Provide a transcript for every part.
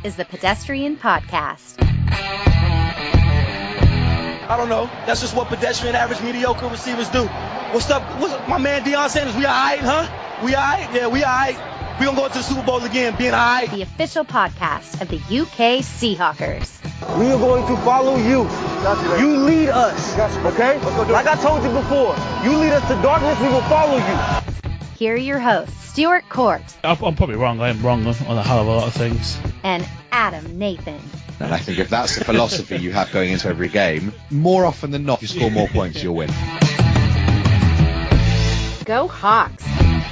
is the Pedestrian Podcast. I don't know. That's just what pedestrian, average, mediocre receivers do. What's up? My man Deion Sanders, we all right, huh? We all right? Yeah, we all right. We gonna go to the Super Bowl again, being all right. The official podcast of the UK Seahawkers. We are going to follow you. You lead us, okay? Like I told you before, you lead us to darkness, we will follow you. Here are your hosts, Stuart Court. I'm probably wrong. I am wrong on a hell of a lot of things. And Adam Nathan. And I think if that's the philosophy you have going into every game, more often than not, if you score more points, you'll win. Go Hawks.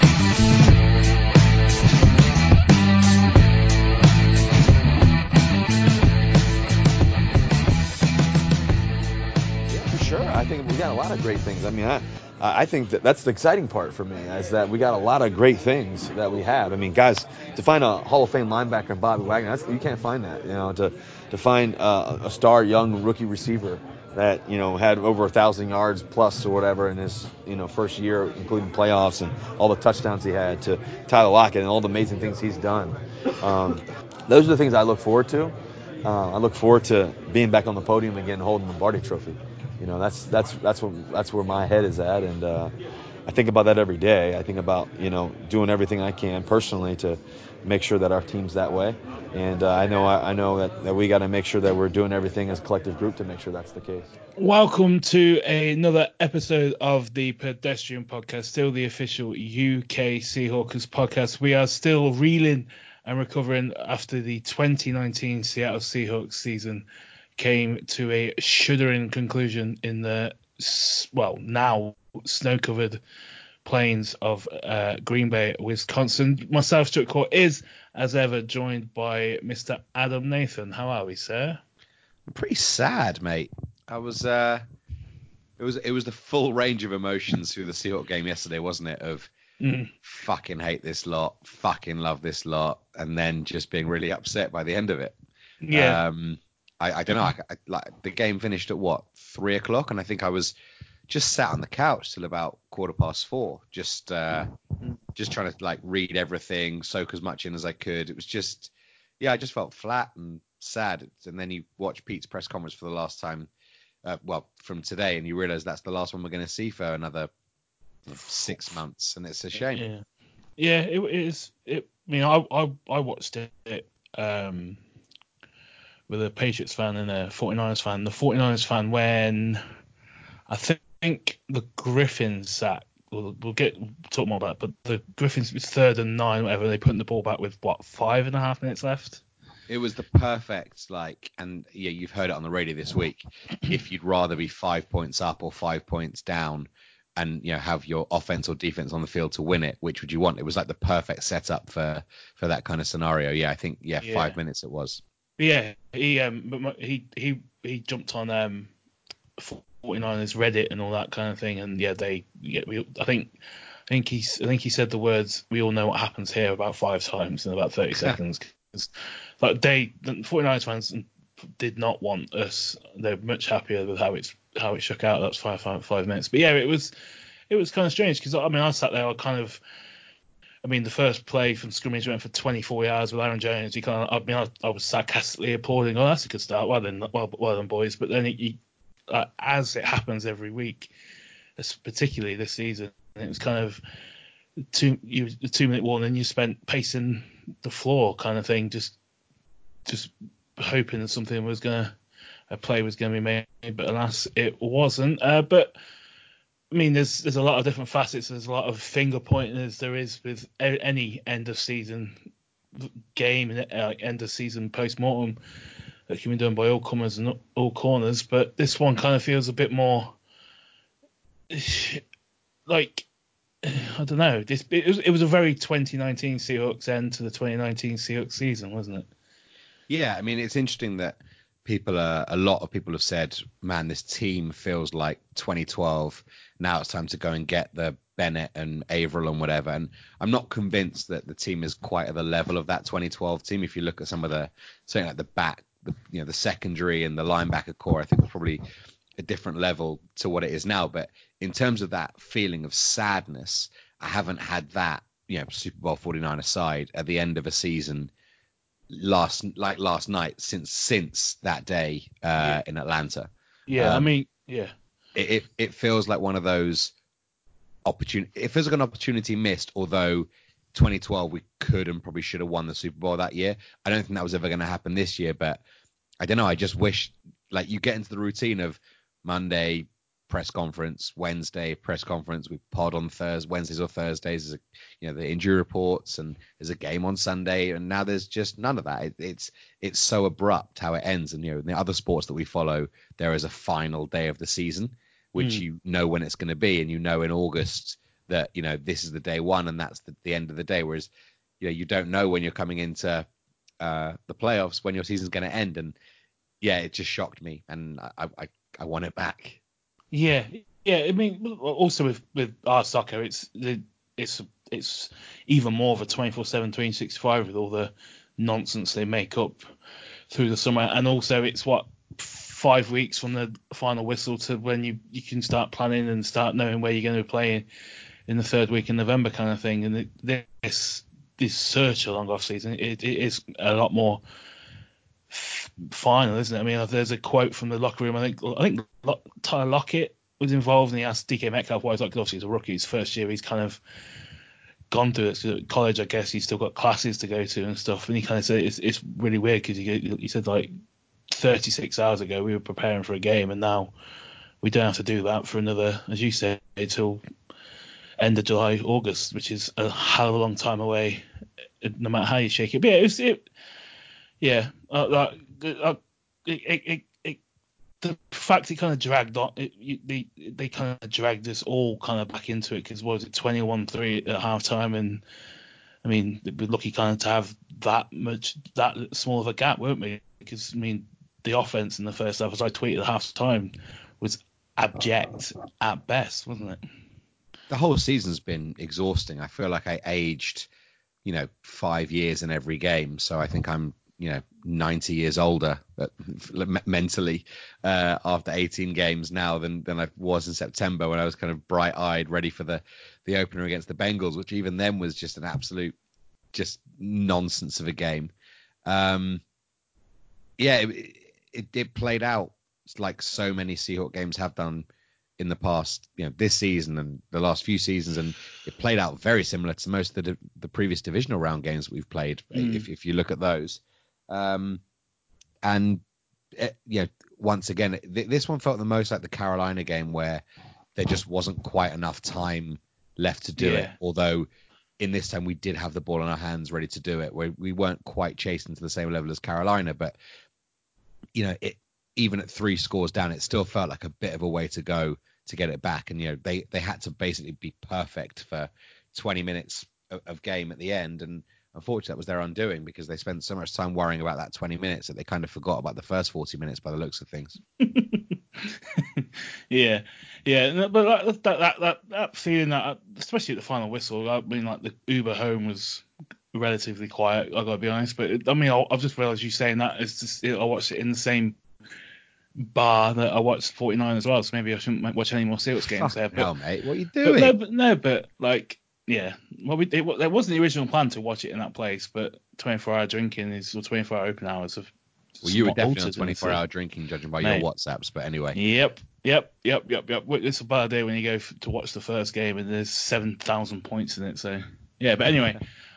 Sure, I think we got a lot of great things. I mean, I think that's the exciting part for me, is that we got a lot of great things that we have. I mean, guys, to find a Hall of Fame linebacker, Bobby Wagner, you can't find that. You know, to find a star young rookie receiver that, you know, had over 1,000 yards plus or whatever in his, you know, first year, including playoffs and all the touchdowns he had, to Tyler Lockett and all the amazing things he's done. Those are the things I look forward to. I look forward to being back on the podium again, holding the Lombardi Trophy. You know, that's where my head is at, and I think about that every day. I think about, you know, doing everything I can personally to make sure that our team's that way, and I know that we got to make sure that we're doing everything as a collective group to make sure that's the case. Welcome to another episode of the Pedestrian Podcast, still the official UK Seahawkers podcast. We are still reeling and recovering after the 2019 Seattle Seahawks season came to a shuddering conclusion in the, now snow-covered plains of Green Bay, Wisconsin. Myself, Stuart Court, is, as ever, joined by Mr. Adam Nathan. How are we, sir? I'm pretty sad, mate. I was. It was the full range of emotions through the Seahawks game yesterday, wasn't it? Of fucking hate this lot, fucking love this lot, and then just being really upset by the end of it. Yeah. I don't know. Like the game finished at 3:00, and I think I was just sat on the couch till about 4:15, just trying to like read everything, soak as much in as I could. It was just, I just felt flat and sad. And then you watch Pete's press conference for the last time, from today, and you realise that's the last one we're going to see for another 6 months, and it's a shame. Yeah, it is. I mean, I watched it. With a Patriots fan and a 49ers fan. The 49ers fan, when I think the Griffins sack, we'll get talk more about it, but the Griffins was 3rd and 9, whatever, they put the ball back with 5.5 minutes left. It was the perfect, and you've heard it on the radio this week. If you'd rather be 5 points up or 5 points down, and have your offense or defense on the field to win it, which would you want? It was like the perfect setup for that kind of scenario. Yeah, I think 5 minutes it was. Yeah, he jumped on 49ers Reddit and all that kind of thing, and I think he said the words, "We all know what happens here," about 5 times in about 30 seconds. Like the 49ers fans did not want us. They're much happier with how it shook out. That's 5 minutes. But yeah, it was kind of strange because I sat there. The first play from scrimmage went for 24 yards with Aaron Jones. I was sarcastically applauding. Oh, that's a good start. Well done, boys. But then as it happens every week, particularly this season, it was kind of the 2-minute warning. And you spent pacing the floor, kind of thing, just hoping that a play was going to be made. But alas, it wasn't. But I mean, there's a lot of different facets. There's a lot of finger pointing as there is with any end of season game and end of season post-mortem that can be done by all comers and all corners. But this one kind of feels a bit more like, I don't know. It was a very 2019 Seahawks end to the 2019 Seahawks season, wasn't it? Yeah, I mean, it's interesting that a lot of people have said, man, this team feels like 2012. Now it's time to go and get the Bennett and Averill and whatever. And I'm not convinced that the team is quite at the level of that 2012 team. If you look at some of something like the back, the secondary and the linebacker core, I think it's probably a different level to what it is now. But in terms of that feeling of sadness, I haven't had that, Super Bowl 49 aside, at the end of a season last night since that day in Atlanta. Yeah, I mean, yeah. It feels like one of those opportunity. It feels like an opportunity missed. Although 2012 we could and probably should have won the Super Bowl that year. I don't think that was ever going to happen this year. But I don't know. I just wish like you get into the routine of Monday press conference, Wednesday press conference. We pod on Wednesdays or Thursdays. There's the injury reports, and there's a game on Sunday, and now there's just none of that. It's so abrupt how it ends. And in the other sports that we follow, there is a final day of the season, which you know when it's going to be, and in August that this is the day one, and that's the end of the day. Whereas you don't know when you're coming into the playoffs when your season's going to end, and it just shocked me, and I want it back. Yeah. I mean, also with our soccer, it's even more of a 24/7, 365 with all the nonsense they make up through the summer, and also it's 5 weeks from the final whistle to when you can start planning and start knowing where you're going to be playing in the third week in November, kind of thing. And this such a long off season, it is a lot more final, isn't it? I mean, there's a quote from the locker room. I think Tyler Lockett was involved, and he asked DK Metcalf why he's like, obviously he's a rookie, his first year, he's kind of gone through it. So at college, I guess he's still got classes to go to and stuff. And he kind of said it's really weird because he said like 36 hours ago we were preparing for a game, and now we don't have to do that for another, as you said, until end of July, August, which is a hell of a long time away, no matter how you shake it. But the fact it kind of dragged on, they kind of dragged us all kind of back into it, because what was it, 21-3 at halftime, and I mean, we're lucky kind of to have that small of a gap, weren't we? Because I mean, the offense in the first half, as I tweeted at halftime, was abject at best, wasn't it? The whole season's been exhausting. I feel like I aged, 5 years in every game. So I think I'm, 90 years older mentally after 18 games now than I was in September, when I was kind of bright-eyed, ready for the opener against the Bengals, which even then was just an absolute just nonsense of a game. It played out like so many Seahawks games have done in the past, this season and the last few seasons, and it played out very similar to most of the previous divisional round games that we've played, if you look at those. Once again, this one felt the most like the Carolina game, where there just wasn't quite enough time left to do it. Although in this time we did have the ball in our hands ready to do it, where we weren't quite chasing to the same level as Carolina, but even at 3 scores down, it still felt like a bit of a way to go to get it back. And they had to basically be perfect for 20 minutes of game at the end, and unfortunately that was their undoing, because they spent so much time worrying about that 20 minutes that they kind of forgot about the first 40 minutes by the looks of things. Yeah, but that feeling, that especially at the final whistle, I mean, like the Uber home was relatively quiet, I gotta be honest, but I mean, I've just realised you saying that, it's just, I watched it in the same bar that I watched 49 as well, so maybe I shouldn't watch any more Seahawks games there. Hell, mate, what are you doing? But like, yeah, well, there wasn't the original plan to watch it in that place, but 24-hour drinking or 24-hour open hours of. Well, you were definitely on 24-hour drinking, judging by your WhatsApps, but anyway. Yep. It's a bad day when you go to watch the first game and there's 7,000 points in it. So yeah, but anyway,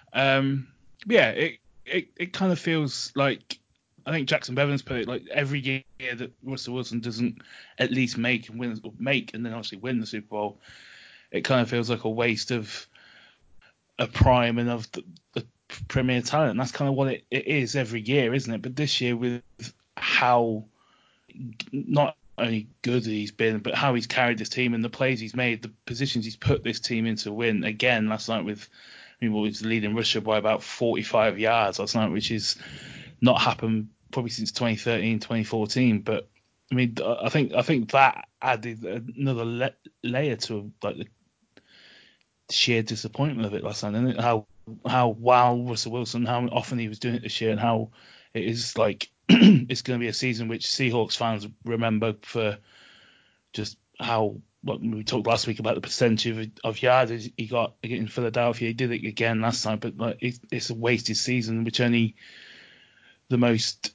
it kind of feels like, I think Jackson Bevins put it, like every year that Russell Wilson doesn't at least make and then obviously win the Super Bowl, it kind of feels like a waste of a prime and of the premier talent. And that's kind of what it is every year, isn't it? But this year, with how not only good he's been, but how he's carried this team and the plays he's made, the positions he's put this team in to win. Again, last night he was leading rusher by about 45 yards last night, which is not happened probably since 2013, 2014. But I mean, I think that added another layer to like the sheer disappointment of it last night, and how wow Russell Wilson, how often he was doing it this year, and how it is like it's going to be a season which Seahawks fans remember for just how, what we talked last week about the percentage of yards he got in Philadelphia. He did it again last time, but like it's a wasted season which only the most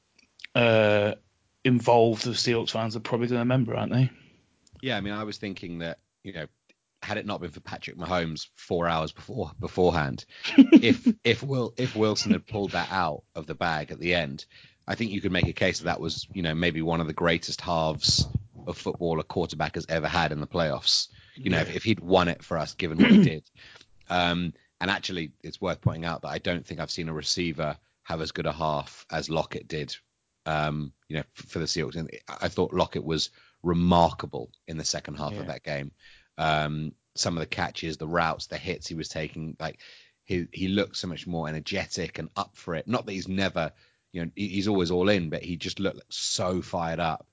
involved the Seahawks fans are probably going to remember, aren't they? Yeah, I mean, I was thinking that, had it not been for Patrick Mahomes 4 hours beforehand, if Wilson had pulled that out of the bag at the end, I think you could make a case that was, maybe one of the greatest halves of football a quarterback has ever had in the playoffs. If he'd won it for us, given what he did. And actually, it's worth pointing out that I don't think I've seen a receiver have as good a half as Lockett did, for the Seahawks. And I thought Lockett was remarkable in the second half of that game. Some of the catches, the routes, the hits he was taking, like he looked so much more energetic and up for it. Not that he's never, he's always all in, but he just looked so fired up.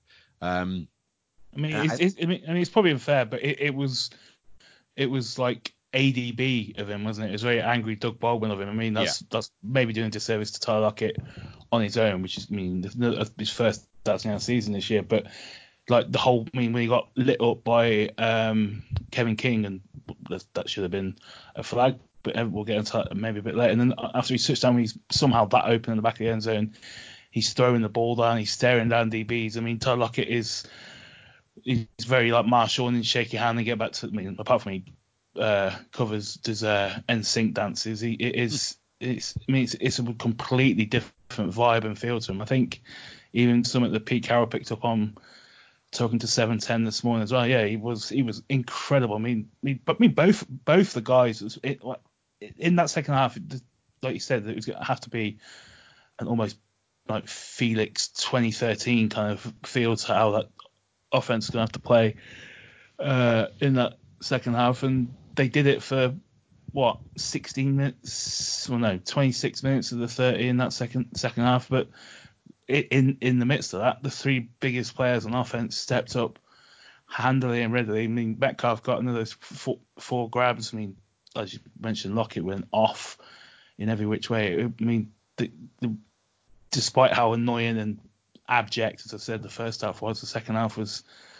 It's probably unfair, but it was like ADB of him, wasn't it? It was very angry Doug Baldwin of him. I mean, that's maybe doing a disservice to Tyler Lockett on his own, which is, his first touchdown season this year. But like the whole, when he got lit up by Kevin King, and that should have been a flag, but we'll get into that maybe a bit later. And then after he switched down, he's somehow that open in the back of the end zone. He's throwing the ball down, he's staring down DBs. I mean, Tyler Lockett he's very like Marshall and shake your hand and get back to. I mean, apart from he covers does NSYNC dances, it's a completely different vibe and feel to him. I think even something that Pete Carroll picked up on talking to 710 this morning as well. Yeah, he was incredible. I mean, both the guys in that second half, like you said, it was going to have to be an almost like Felix 2013 kind of feel to how that offense is going to have to play in that second half, and they did it for 16 minutes? Well, no, 26 minutes of the 30 in that second half. But in the midst of that, the three biggest players on offense stepped up handily and readily. I mean, Metcalf got another four grabs. I mean, as you mentioned, Lockett went off in every which way. I mean, despite how annoying and abject, as I said, the first half was, the second half was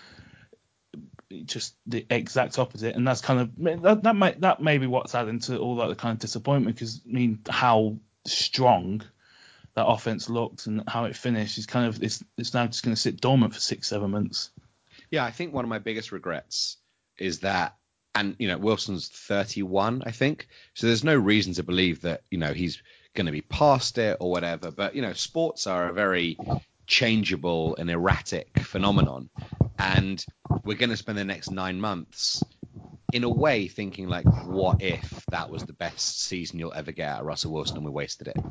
just the exact opposite. And that's kind of that may be what's adding to all that kind of disappointment, because I mean, how strong that offense looked and how it finished is kind of it's now just going to sit dormant for 6-7 months. Yeah, I think one of my biggest regrets is that, and Wilson's 31, I think, so there's no reason to believe that he's going to be past it or whatever. But sports are a very changeable and erratic phenomenon, and we're going to spend the next 9 months in a way thinking like, what if that was the best season you'll ever get out of Russell Wilson and we wasted it?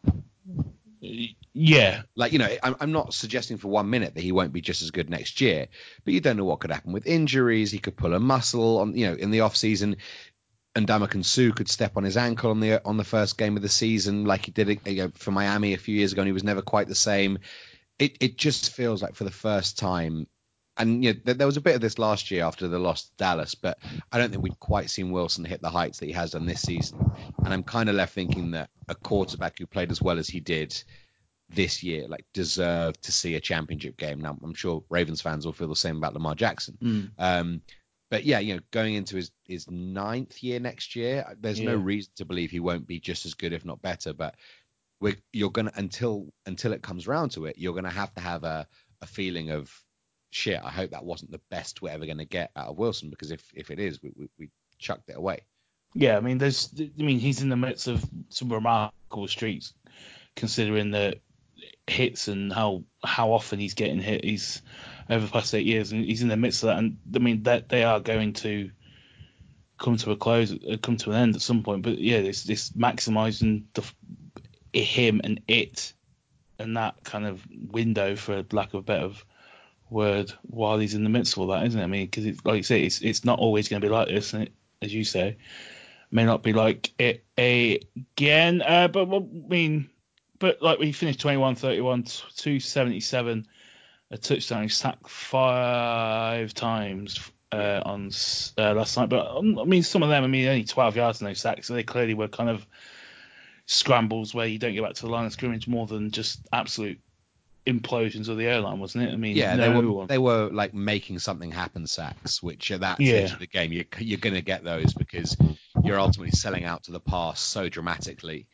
Yeah, like I'm not suggesting for 1 minute that he won't be just as good next year, but you don't know what could happen with injuries. He could pull a muscle on in the off season, and Ndamukong Suh could step on his ankle on the first game of the season like he did for Miami a few years ago, and he was never quite the same. It just feels like for the first time, and there was a bit of this last year after the loss to Dallas, but I don't think we'd quite seen Wilson hit the heights that he has done this season. And I'm kind of left thinking that a quarterback who played as well as he did this year deserved to see a championship game. Now, I'm sure Ravens fans will feel the same about Lamar Jackson. But yeah, going into his 9th year next year, there's no reason to believe he won't be just as good, if not better. But you're gonna until it comes around to it, you're gonna have to have a feeling of shit. I hope that wasn't the best we're ever gonna get out of Wilson, because if it is, we chucked it away. Yeah, I mean, he's in the midst of some remarkable streaks, considering the hits and how often he's getting hit. He's over the past 8 years, and he's in the midst of that. And I mean, that they are going to come to a close, come to an end at some point. But yeah, this maximising him and it, and that kind of window, for lack of a better word, while he's in the midst of all that, isn't it? I mean, because like you say, it's not always going to be like this, and as you say, may not be like it again. But like we finished 21-31, 277, a touchdown. He sacked 5 times on last night. But I mean, some of them, only 12 yards and no sacks. So they clearly were kind of scrambles where you don't get back to the line of scrimmage, more than just absolute implosions of the airline, wasn't it? I mean, yeah, they were like making something happen sacks, which at that stage of the game, you're going to get those because you're ultimately selling out to the pass so dramatically.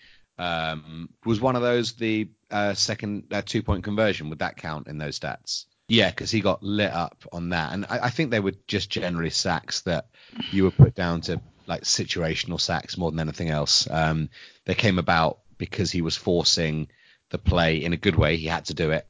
Was one of those the second 2-point conversion? Would that count in those stats? Yeah, because he got lit up on that. And I think they were just generally sacks that you were put down to like situational sacks more than anything else. They came about because he was forcing the play in a good way. He had to do it.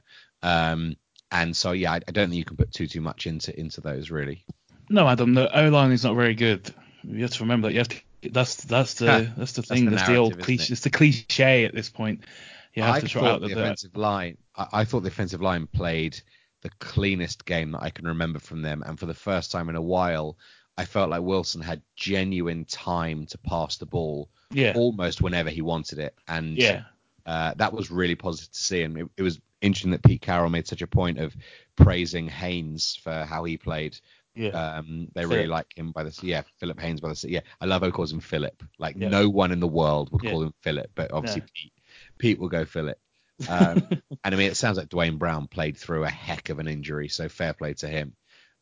And so, yeah, I don't think you can put too much into those, really. No, Adam, the O-line is not very good. You have to remember that. You have to. That's the thing. That's the old cliche. It's the cliche at this point. You have to try out the offensive line. I thought the offensive line played the cleanest game that I can remember from them, and for the first time in a while, I felt like Wilson had genuine time to pass the ball, almost whenever he wanted it, and that was really positive to see. And it was interesting that Pete Carroll made such a point of praising Haynes for how he played. They really like him by the Philip Haynes by the I love how he calls him Philip. Like no one in the world would call him Philip, but obviously Pete will go Philip. And I mean, it sounds like Dwayne Brown played through a heck of an injury, so fair play to him.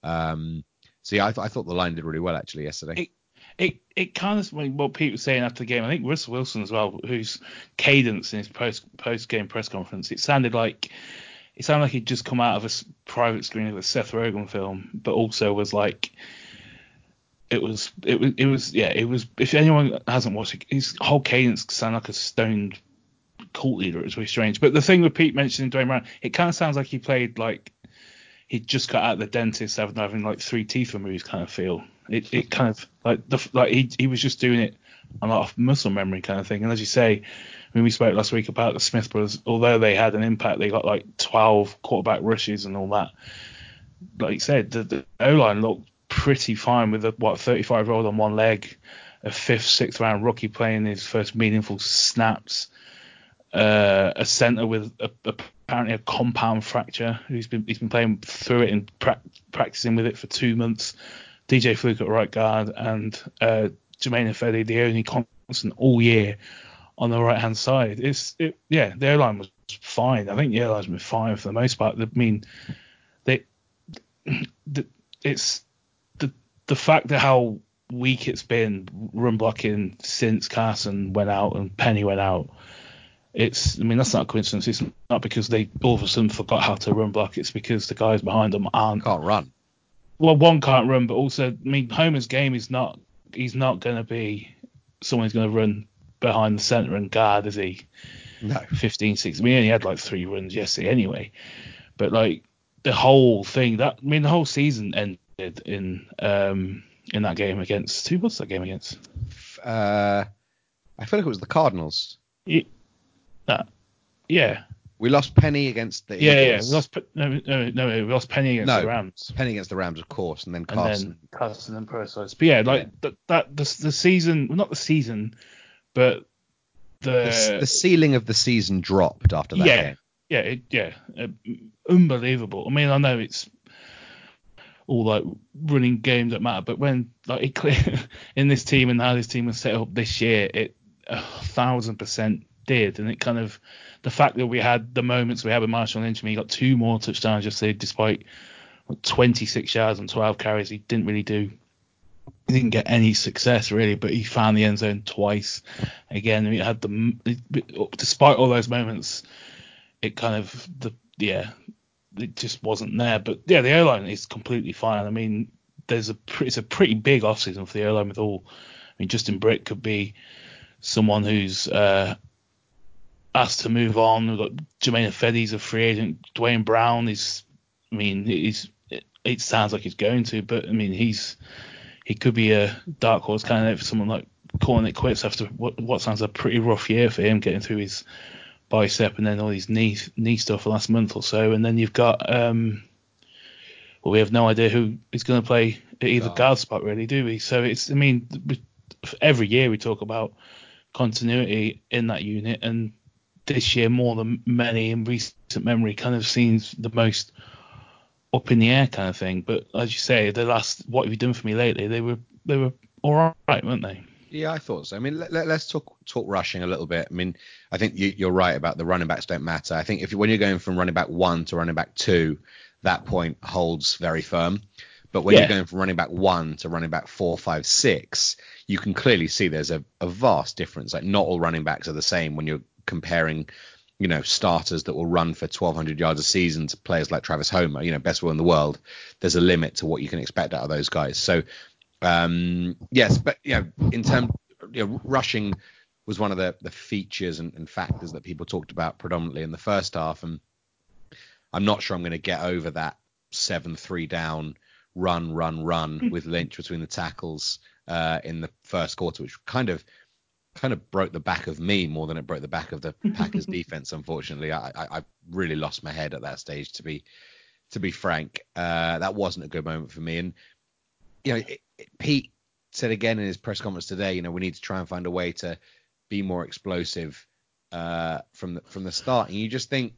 I thought the line did really well actually yesterday. It kind of what Pete was saying after the game. I think Russell Wilson as well, whose cadence in his post game press conference, it sounded like he'd just come out of a private screening of a Seth Rogen film, but also was like, it was. If anyone hasn't watched it, his whole cadence sounded like a stoned cult leader. It was really strange. But the thing with Pete mentioning Dwayne Brown, it kind of sounds like he played like he'd just got out of the dentist after having like 3 teeth removed kind of feel. It kind of like he was just doing it on a lot of muscle memory kind of thing. And as you say, when we spoke last week about the Smith brothers, although they had an impact, they got like 12 quarterback rushes and all that. Like you said, the O-line looked pretty fine with a 35-year-old on one leg, a 5th, 6th round rookie playing his first meaningful snaps, a center with apparently a compound fracture he's been playing through it and practicing with it for 2 months. DJ Fluke at right guard and Jermaine Ifedi, the only constant all year on the right hand side. The O-line was fine. I think the O-line's been fine for the most part. I mean, it's the fact that how weak it's been run blocking since Carson went out and Penny went out. That's not a coincidence. It's not because they all of a sudden forgot how to run block. It's because the guys behind them can't run. Well, one can't run, but also, Homer's game is not. He's not going to be someone who's going to run behind the center and guard, is he? No. 15, 16. He only had like 3 runs yesterday anyway. But like the whole thing, the whole season ended in that game against. Who was that game against? I feel like it was the Cardinals. Yeah. We lost Penny against the Eagles. We lost Penny against the Rams. Penny against the Rams, of course, and then Carson. And Parasite. But the season, well, not the season, but the ceiling of the season dropped after that game. Unbelievable. I mean, I know it's all like running games that matter, but when like in this team and how this team was set up this year, it 1,000% did, and it kind of the fact that we had the moments we had with Marshall Lynch, he got 2 more touchdowns yesterday despite 26 yards and 12 carries. He didn't get any success really, but he found the end zone twice. Again, we had despite all those moments, it kind of it just wasn't there. But yeah, the O-line is completely fine. I mean, it's a pretty big offseason for the O-line with all. I mean, Justin Britt could be someone who's asked to move on. We've got Jermaine Ifedi's a free agent. Dwayne Brown it sounds like he's going to, but I mean, he could be a dark horse candidate for someone like calling it quits after what sounds a pretty rough year for him, getting through his bicep and then all these knee stuff the last month or so. And then you've got we have no idea who is going to play at either guard spot really, do we? So every year we talk about continuity in that unit, and this year more than many in recent memory kind of seems the most up in the air kind of thing. But as you say, the last what have you done for me lately, they were all right, weren't they? Yeah, I thought so. I mean, let's talk rushing a little bit. I mean, I think you're right about the running backs don't matter. I think when you're going from running back 1 to running back 2, that point holds very firm. But when you're going from running back 1 to running back 4, 5, 6, you can clearly see there's a vast difference. Like, not all running backs are the same when you're comparing, starters that will run for 1,200 yards a season to players like Travis Homer, best will in the world. There's a limit to what you can expect out of those guys. So, yes, but, in terms, rushing was one of the features and factors that people talked about predominantly in the first half. And I'm not sure I'm going to get over that 7-3 down run with Lynch between the tackles in the first quarter, which kind of broke the back of me more than it broke the back of the Packers defense. Unfortunately, I really lost my head at that stage, to be frank. That wasn't a good moment for me. And Pete said again in his press conference today, we need to try and find a way to be more explosive from the start. And you just think,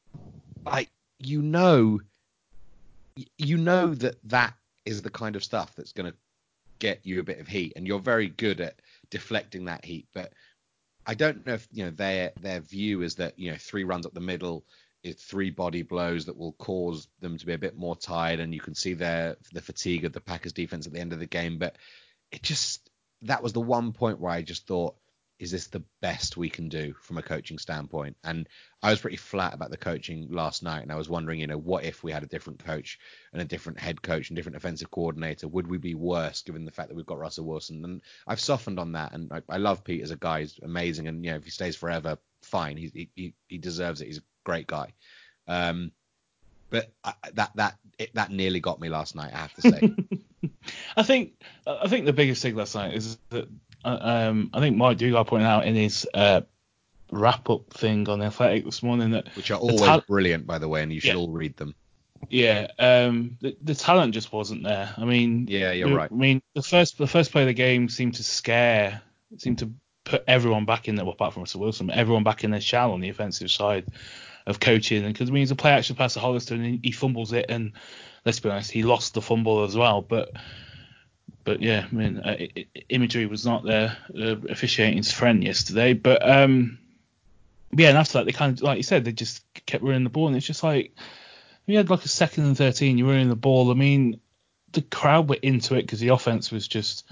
that is the kind of stuff that's going to get you a bit of heat, and you're very good at deflecting that heat. But I don't know if their view is that 3 runs up the middle is 3 body blows that will cause them to be a bit more tired, and you can see the fatigue of the Packers defense at the end of the game. But that was the one point where I just thought, is this the best we can do from a coaching standpoint? And I was pretty flat about the coaching last night, and I was wondering, what if we had a different coach and a different head coach and different offensive coordinator? Would we be worse given the fact that we've got Russell Wilson? And I've softened on that, and I love Pete as a guy. He's amazing, and if he stays forever, fine. He deserves it. He's a great guy. But that nearly got me last night, I have to say. I think the biggest thing last night is that I think Mike Dugar pointed out in his wrap-up thing on The Athletic this morning which are always brilliant, by the way, and you should all read them. Yeah, the talent just wasn't there. I mean, yeah, you're right. I mean, the first play of the game seemed to put everyone back in there, apart from Russell Wilson, everyone back in their shell on the offensive side of coaching. And because he's a play action pass to Hollister and he fumbles it, and let's be honest, he lost the fumble as well. But yeah, I mean, imagery was not their officiating's friend yesterday. But yeah, and after that, they kind of, like you said, they just kept running the ball, and it's just like, you had like a 2nd and 13, you're running the ball. I mean, the crowd were into it because the offense was just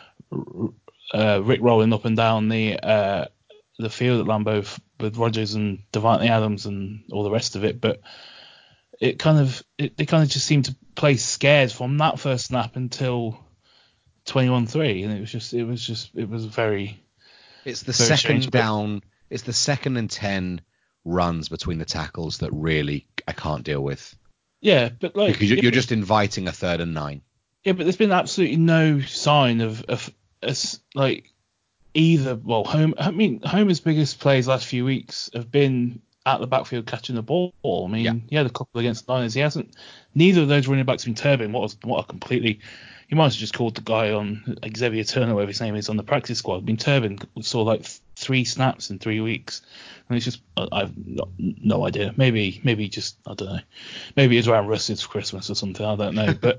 Rick rolling up and down the field at Lambeau with Rodgers and Davante Adams and all the rest of it. But they kind of just seemed to play scared from that first snap until 21-3, and it was very. It's the very second strange, down. It's the 2nd and 10 runs between the tackles that really I can't deal with. Yeah, but because you're just inviting a 3rd and 9. Yeah, but there's been absolutely no sign of like either. Well, Homer's biggest plays last few weeks have been at the backfield catching the ball. I mean, he had a couple against the Niners. He hasn't. Neither of those running backs have been Turbin. What a completely. You might have just called the guy on Xavier Turner, whatever his name is, on the practice squad. I mean, Turbin saw like 3 snaps in 3 weeks. And it's just, I've no idea. Maybe just, I don't know. Maybe it's around Russ's for Christmas or something. I don't know. But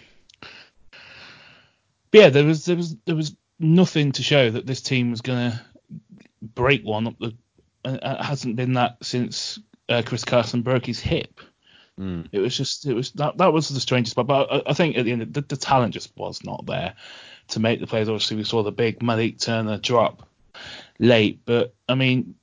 yeah, there was nothing to show that this team was going to break one up. It hasn't been that since Chris Carson broke his hip. It was that was the strangest part. But I think at the end, the talent just was not there to make the plays. Obviously, we saw the big Malik Turner drop late, but I mean,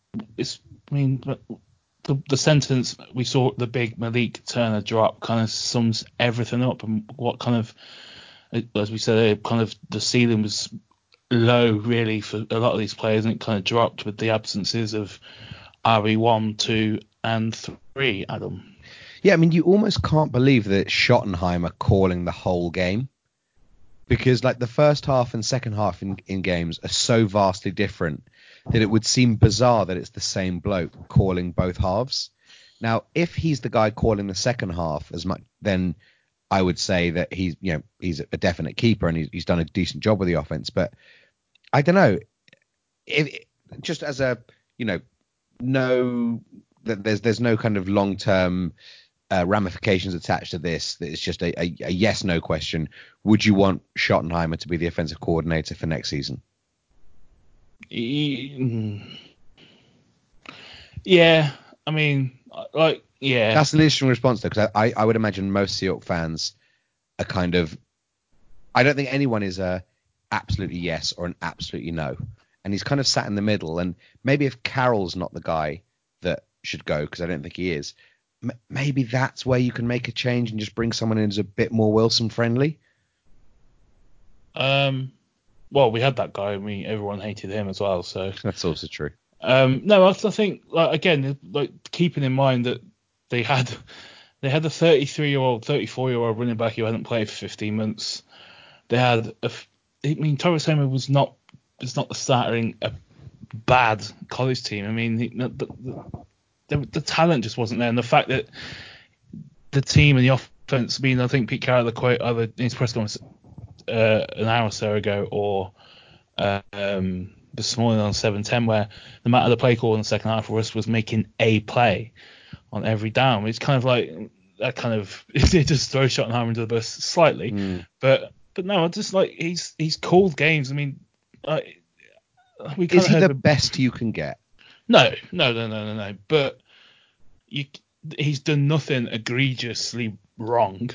the sentence we saw the big Malik Turner drop kind of sums everything up, and what kind of, as we said, kind of the ceiling was low really for a lot of these players, and it kind of dropped with the absences of RE1, 2, and 3. Adam. Yeah, I mean, you almost can't believe that it's Schottenheimer calling the whole game, because like the first half and second half in games are so vastly different that it would seem bizarre that it's the same bloke calling both halves. Now, if he's the guy calling the second half as much, then I would say that he's a definite keeper and he's done a decent job with the offense. But I don't know, just as a there's no kind of long term ramifications attached to this. It's just a yes no question. Would you want Schottenheimer to be the offensive coordinator for next season? Yeah, I mean, yeah. That's an interesting response though, because I would imagine most Seahawks fans a kind of, I don't think anyone is a absolutely yes or an absolutely no. And he's kind of sat in the middle. And maybe if Carroll's not the guy that should go, because I don't think he is, maybe that's where you can make a change and just bring someone in who's a bit more Wilson friendly. Well, we had that guy. I mean, everyone hated him as well. So that's also true. No, I think again, keeping in mind that they had a 33-year-old, 34-year-old running back who hadn't played for 15 months. They had Torres Homer was not the starter in a bad college team. I mean, the talent just wasn't there, and the fact that the team and the offense. I mean, I think Pete Carroll, the quote either in his press conference an hour or so ago, or this morning on 7:10, where no matter the play call in the second half, Russ was making a play on every down. It's kind of like that kind of it just throws Schottenheimer into the bus slightly, but no, just like he's called games. I mean, is he the best you can get? No. But he's done nothing egregiously wrong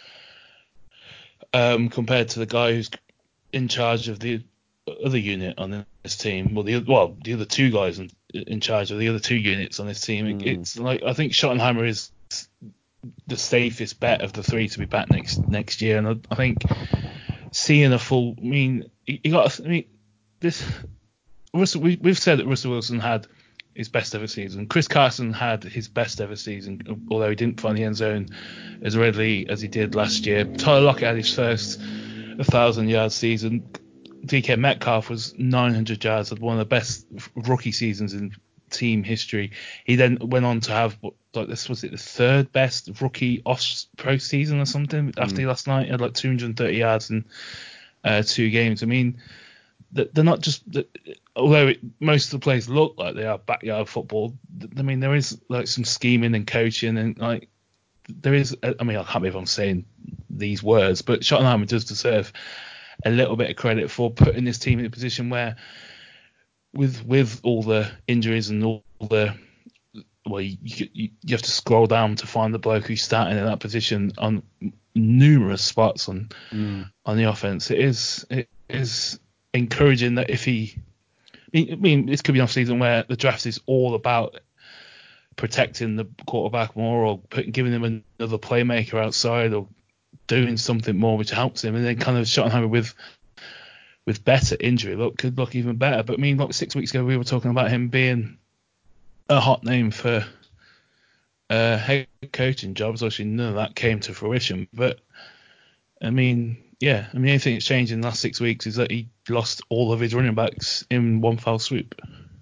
compared to the guy who's in charge of the other unit on this team. Well, the other two guys in charge of the other two units on this team. It's like I think Schottenheimer is the safest bet of the three to be back next year, and I think seeing a full. I mean, this. We've said that Russell Wilson had his best ever season. Chris Carson had his best ever season, although he didn't find the end zone as readily as he did last year. Tyler Lockett had his first 1,000-yard season. DK Metcalf was 900 yards, had one of the best rookie seasons in team history. He then went on to have, this was it, the third best rookie off-pro season or something after last night. He had like 230 yards in 2 games. I mean, they're not just, although most of the players look like they are backyard football, I mean, there is like some scheming and coaching and like there is, I mean, I can't believe I'm saying these words, but Schottenheimer does deserve a little bit of credit for putting this team in a position where with all the injuries and all the, well, you have to scroll down to find the bloke who's starting in that position on numerous spots on the offense. It is encouraging that if he, I mean, this could be an off season where the draft is all about protecting the quarterback more or giving him another playmaker outside or doing something more which helps him, and then kind of Schottenheimer with better injury could look even better. But I mean, like 6 weeks ago we were talking about him being a hot name for head coaching jobs. Obviously none of that came to fruition, but I mean, yeah, I mean, anything that's changed in the last 6 weeks is that he lost all of his running backs in one foul swoop.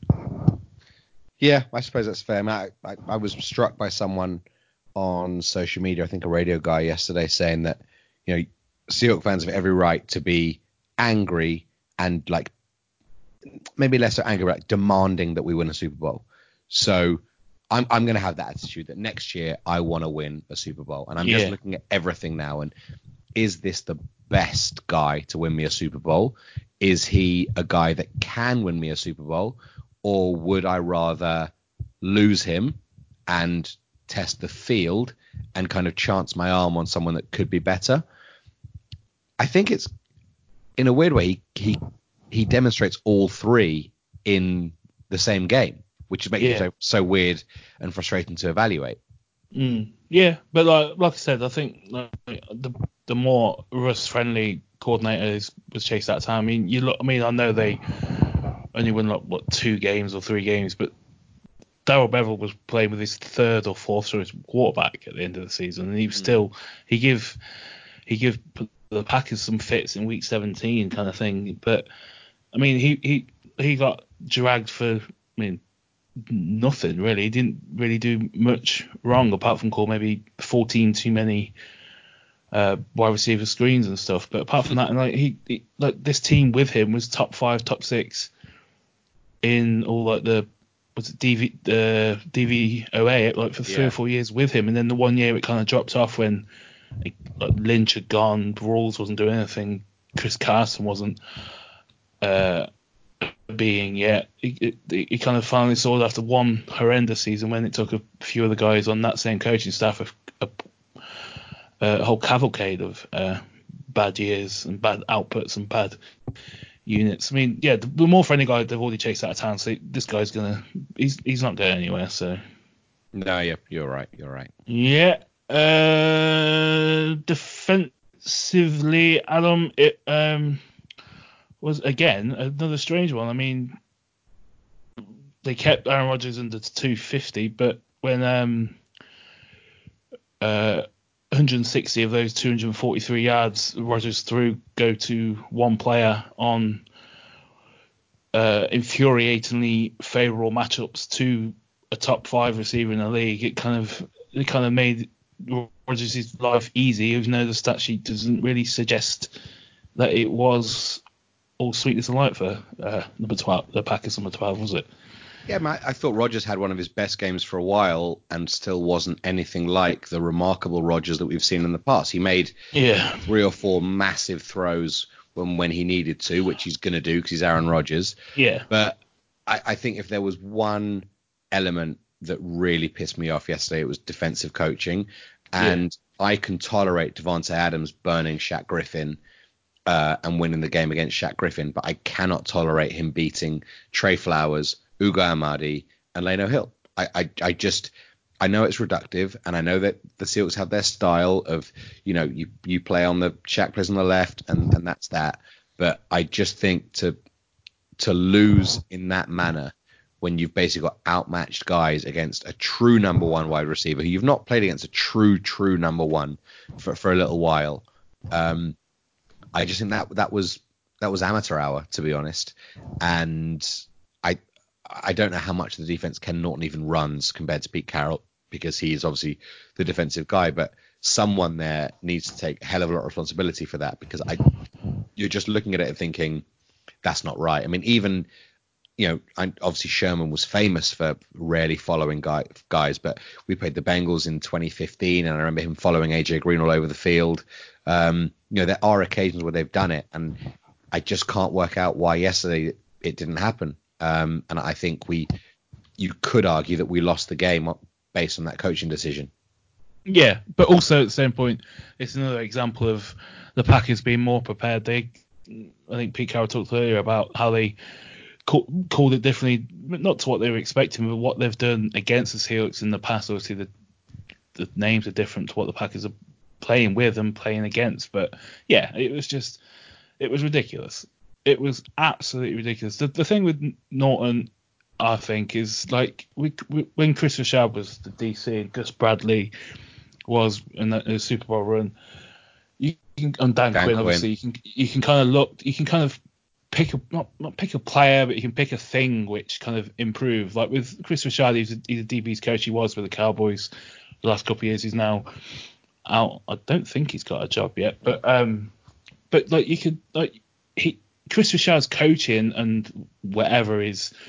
Yeah, I suppose that's fair. I was struck by someone on social media, I think a radio guy yesterday, saying that, you know, Seahawks fans have every right to be angry and like maybe less so angry, like demanding that we win a Super Bowl. So I'm going to have that attitude that next year I want to win a Super Bowl, and I'm just looking at everything now and is this the best guy to win me a Super Bowl? Is he a guy that can win me a Super Bowl, or would I rather lose him and test the field and kind of chance my arm on someone that could be better? I think it's, in a weird way, he demonstrates all three in the same game, which makes it so weird and frustrating to evaluate. Yeah, but like I said, I think the more Russ-friendly coordinator was Chase that time. I mean, I know they only won like 2 games or 3 games, but Darrell Bevell was playing with his 3rd or 4th choice quarterback at the end of the season, and he was still he give the Packers some fits in week 17 kind of thing. But I mean, he got dragged for nothing really. He didn't really do much wrong apart from call maybe 14 too many wide receiver screens and stuff. But apart from that, and like he like this team with him was top 5, top 6 in all like the DVOA like for 3 or 4 years with him, and then the 1 year it kind of dropped off when like Lynch had gone, Rawls wasn't doing anything, Chris Carson wasn't being yet. He kind of finally saw it after one horrendous season when it took a few of the guys on that same coaching staff a whole cavalcade of bad years and bad outputs and bad units. I mean, yeah, the more friendly guy they've already chased out of town, so this guy's he's not going anywhere. So No, you're right. yeah, defensively, Adam, it was again another strange one. I mean, they kept Aaron Rodgers under 250, but when 160 of those 243 yards Rodgers threw go to one player on infuriatingly favourable matchups to a top 5 receiver in the league, it kind of made Rodgers' life easy, even though the stat sheet doesn't really suggest that it was all sweetness and light for number 12, the Packers number 12, was it? Yeah, I thought Rodgers had one of his best games for a while and still wasn't anything like the remarkable Rodgers that we've seen in the past. He made 3 or 4 massive throws when he needed to, which he's going to do because he's Aaron Rodgers. Yeah. But I think if there was one element that really pissed me off yesterday, it was defensive coaching. And I can tolerate Devontae Adams burning Shaq Griffin and winning the game against Shaq Griffin, but I cannot tolerate him beating Trey Flowers, Ugo Amadi, and Leno Hill. I know it's reductive, and I know that the Seahawks have their style of, you play on the Shaq plays on the left, and that's that. But I just think to lose in that manner when you've basically got outmatched guys against a true number one wide receiver who you've not played against a true number one for a little while. I just think that was amateur hour, to be honest. And I don't know how much the defense Ken Norton even runs compared to Pete Carroll, because he's obviously the defensive guy, but someone there needs to take a hell of a lot of responsibility for that, because you're just looking at it and thinking that's not right. I mean, even, obviously Sherman was famous for rarely following guys, but we played the Bengals in 2015, and I remember him following AJ Green all over the field. There are occasions where they've done it, and I just can't work out why yesterday it didn't happen. And I think you could argue that we lost the game based on that coaching decision. Yeah, but also at the same point, it's another example of the Packers being more prepared. I think Pete Carroll talked earlier about how they called it differently, not to what they were expecting, but what they've done against the Seahawks in the past. Obviously, the names are different to what the Packers are playing with and playing against. But yeah, it was ridiculous. It was absolutely ridiculous. The thing with Norton, I think, is like when Chris Rashad was the DC and Gus Bradley was in the Super Bowl run, you can, and Dan Quinn, obviously, you can kind of look, you can kind of pick not pick a player, but you can pick a thing which kind of improve. Like with Chris Rashad, he's a DB's coach. He was with the Cowboys the last couple of years. He's now out. I don't think he's got a job yet, but like you could Chris Rashad's coaching and whatever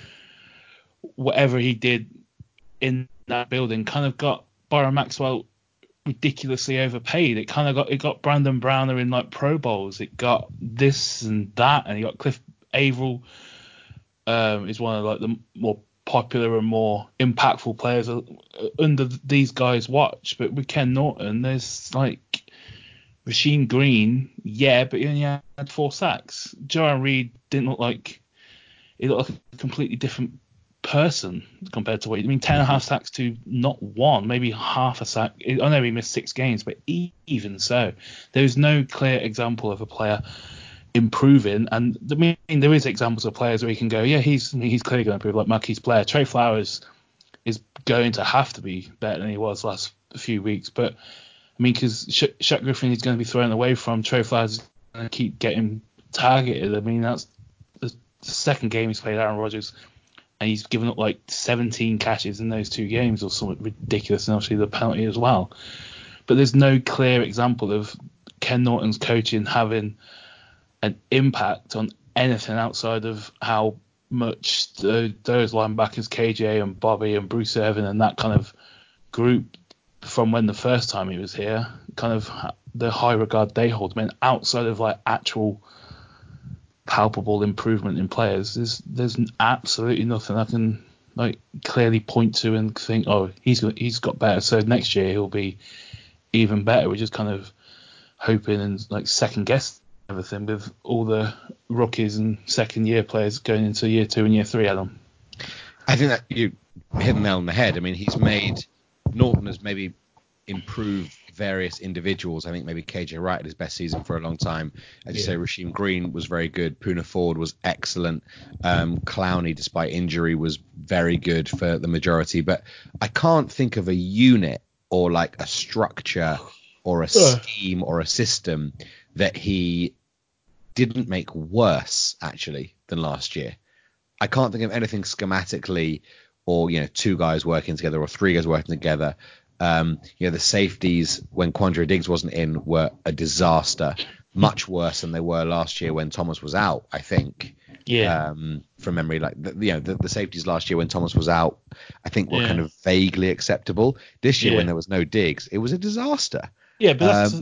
he did in that building kind of got Byron Maxwell ridiculously overpaid. It got Brandon Browner in like Pro Bowls. It got this and that, and he got Cliff Averill. Is one of like the more popular and more impactful players under these guys' watch. But with Ken Norton, there's like Rasheem Green, but he only had 4 sacks. Jarran Reed didn't look like a completely different person compared to what 10.5 sacks to not 1, maybe half a sack. I know he missed 6 games, but even so, there's no clear example of a player improving. And there is examples of players where you can go, he's clearly going to improve, like Marquise Blair. Trey Flowers is going to have to be better than he was last few weeks, but because Shaq Griffin is going to be thrown away from, Trey Flowers is going to keep getting targeted. That's the second game he's played Aaron Rodgers, and he's given up like 17 catches in those 2 games or something ridiculous, and obviously the penalty as well. But there's no clear example of Ken Norton's coaching having an impact on anything outside of how much those linebackers, KJ and Bobby and Bruce Irvin and that kind of group from when the first time he was here, kind of the high regard they hold. Outside of like actual palpable improvement in players, there's absolutely nothing I can like clearly point to and think, he's got better, so next year he'll be even better. We're just kind of hoping and like second guessing everything with all the rookies and second year players going into year 2 and year 3, Adam. I think that you hit the nail on the head. I mean, Norton has maybe improved various individuals. I think maybe KJ Wright had his best season for a long time. As you say, Rasheem Green was very good. Poona Ford was excellent. Clowney, despite injury, was very good for the majority. But I can't think of a unit or like a structure or a scheme or a system that he didn't make worse, actually, than last year. I can't think of anything schematically or, 2 guys working together or 3 guys working together. The safeties when Quandre Diggs wasn't in were a disaster, much worse than they were last year when Thomas was out, I think. Yeah. From memory, like the safeties last year when Thomas was out, I think were kind of vaguely acceptable. This year when there was no Diggs, it was a disaster. Yeah, but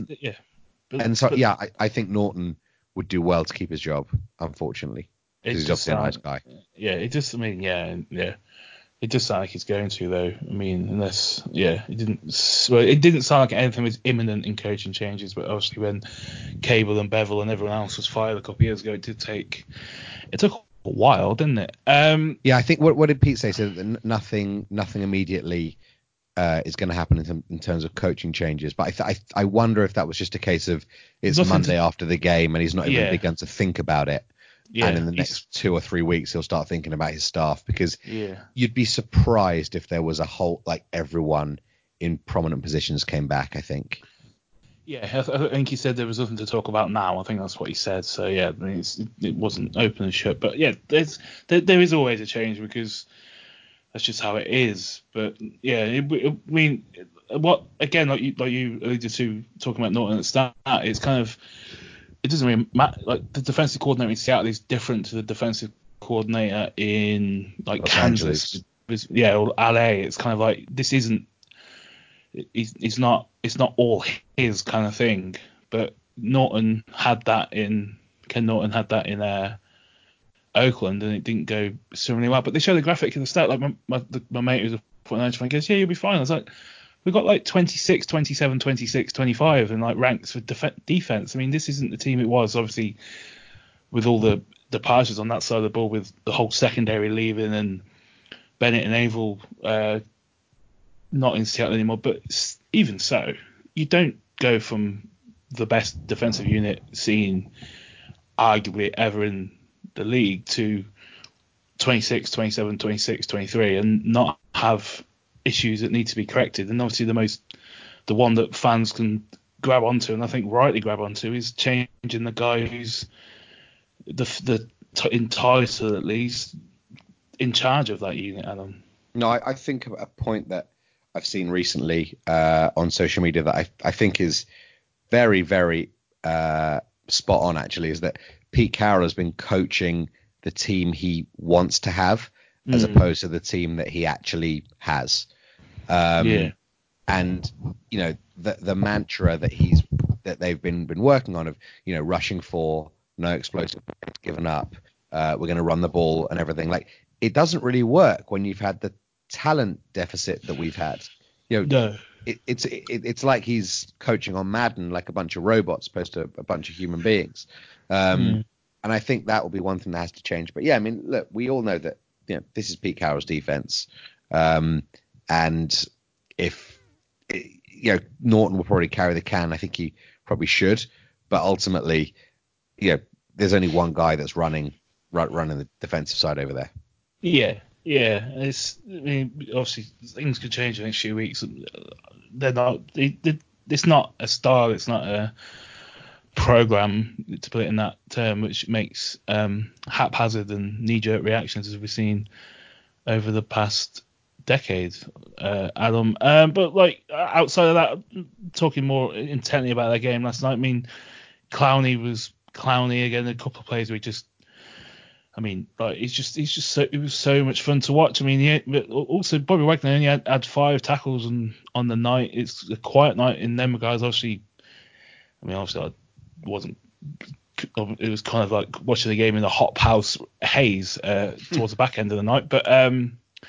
I think Norton would do well to keep his job, unfortunately. Because he's obviously a nice guy. Yeah, it just It does sound like he's going to, though. I mean, unless, it didn't sound like anything was imminent in coaching changes. But obviously, when Cable and Bevel and everyone else was fired a couple of years ago, it took a while, didn't it? I think what did Pete say? So that nothing immediately is going to happen in terms of coaching changes. But I wonder if that was just a case of it's Monday after the game and he's not even begun to think about it. Yeah, and in the next 2 or 3 weeks, he'll start thinking about his staff, because you'd be surprised if there was a whole, like, everyone in prominent positions came back, I think. Yeah, I think he said there was nothing to talk about now. I think that's what he said. So, I mean, it wasn't open and shut. But, there is always a change, because that's just how it is. But, I mean, what, again, like you alluded to, talking about Norton at the start, it's kind of... It doesn't really matter. Like, the defensive coordinator in Seattle is different to the defensive coordinator in like Los Kansas, or LA. It's kind of like this isn't. It's not all his kind of thing. But Ken Norton had that in Oakland, and it didn't go similarly well. But they showed the graphic in the start. Like my mate who's a 49ers fan goes, you'll be fine. I was like, we've got like 26, 27, 26, 25 and like ranks for defense. I mean, this isn't the team it was, obviously, with all the departures on that side of the ball, with the whole secondary leaving and Bennett and Averill not in Seattle anymore. But even so, you don't go from the best defensive unit seen arguably ever in the league to 26, 27, 26, 23 and not have issues that need to be corrected. And obviously the one that fans can grab onto, and I think rightly grab onto, is changing the guy who's in title, at least, in charge of that unit, Adam. No, I think a point that I've seen recently on social media that I think is very, very spot on, actually, is that Pete Carroll has been coaching the team he wants to have as opposed to the team that he actually has. And the mantra that they've been working on of rushing for, no explosive given up, we're going to run the ball and everything, like, it doesn't really work when you've had the talent deficit that we've had. No. It's like he's coaching on Madden like a bunch of robots opposed to a bunch of human beings. And I think that will be one thing that has to change. But I mean, look, we all know that this is Pete Carroll's defense. And if Norton will probably carry the can, I think he probably should. But ultimately, there's only one guy that's running the defensive side over there. Yeah. I mean, obviously things could change in the next few weeks. They're not. It's not a style. It's not a program, to put it in that term, which makes haphazard and knee-jerk reactions, as we've seen over the past decade, Adam. But like outside of that, talking more intently about that game last night, I mean, Clowney was Clowney again. A couple of plays we just, I mean, like it was so much fun to watch. I mean, also Bobby Wagner only had 5 tackles on the night. It's a quiet night in them guys. Obviously, I wasn't. It was kind of like watching the game in a hot house haze towards the back end of the night. But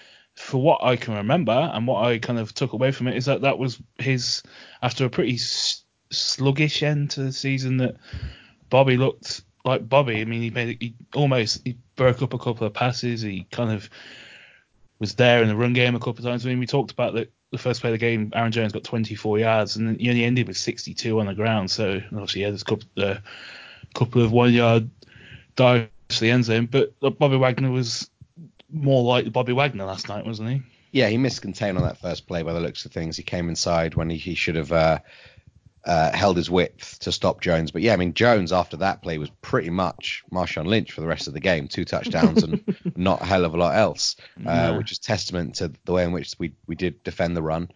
for what I can remember and what I kind of took away from it, is that was his, after a pretty sluggish end to the season, that Bobby looked like Bobby. I mean, he broke up a couple of passes. He kind of was there in the run game a couple of times. I mean, we talked about that the first play of the game, Aaron Jones got 24 yards, and he only ended with 62 on the ground. So obviously, there's a couple of 1 yard dives to the end zone. But Bobby Wagner was more like Bobby Wagner last night, wasn't he? Yeah, he missed contain on that first play by the looks of things. He came inside when he should have held his width to stop Jones. But yeah, I mean, Jones after that play was pretty much Marshawn Lynch for the rest of the game. 2 touchdowns and not a hell of a lot else, which is testament to the way in which we did defend the run.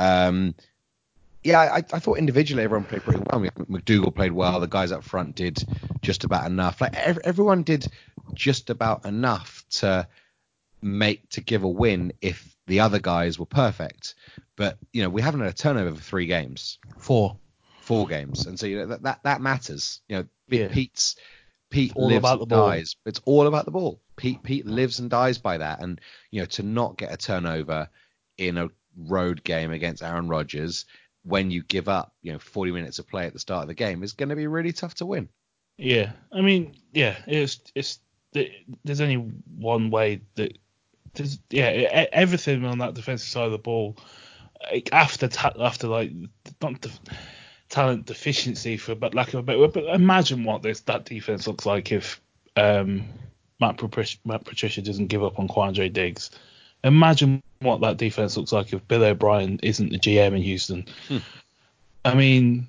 I thought individually everyone played pretty well. I mean, McDougal played well. The guys up front did just about enough. Like everyone did just about enough to give a win if the other guys were perfect. But we haven't had a turnover for 3 games. 4 games, and so that matters. Pete all lives about and the ball. dies. It's all about the ball. Pete lives and dies by that, and to not get a turnover in a road game against Aaron Rodgers when you give up 40 minutes of play at the start of the game is going to be really tough to win. Yeah, I mean, there's only one way that everything on that defensive side of the ball, like, after like not the talent deficiency, for but lack of a better word, but imagine what that defense looks like if Matt Patricia doesn't give up on Quandre Diggs. Imagine what that defense looks like if Bill O'Brien isn't the GM in Houston. I mean,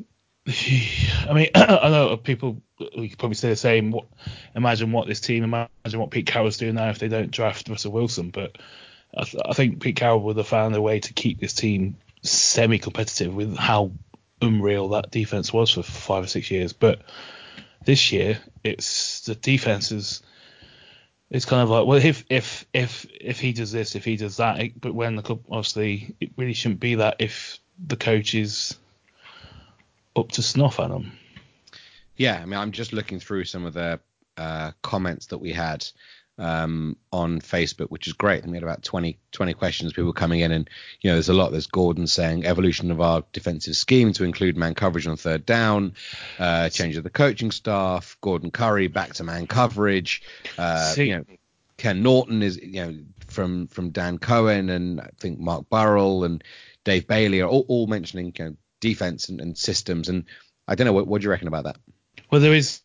I know people, we could probably say the same. Imagine what Pete Carroll's doing now if they don't draft Russell Wilson. But I think Pete Carroll would have found a way to keep this team semi-competitive with how unreal that defense was for 5 or 6 years. But this year, it's the defense is. It's kind of like, well, if he does this, if he does that, but when the club, obviously, it really shouldn't be that if the coach is up to snuff at them. Yeah, I mean, I'm just looking through some of the comments that we had on Facebook, which is great. And we had about 20 questions, people coming in, and there's a lot. There's Gordon saying evolution of our defensive scheme to include man coverage on third down, change of the coaching staff, Gordon Curry back to man coverage. Ken Norton is from Dan Cohen, and I think Mark Burrell and Dave Bailey are all mentioning defense and systems. And I don't know, what do you reckon about that? Well, there is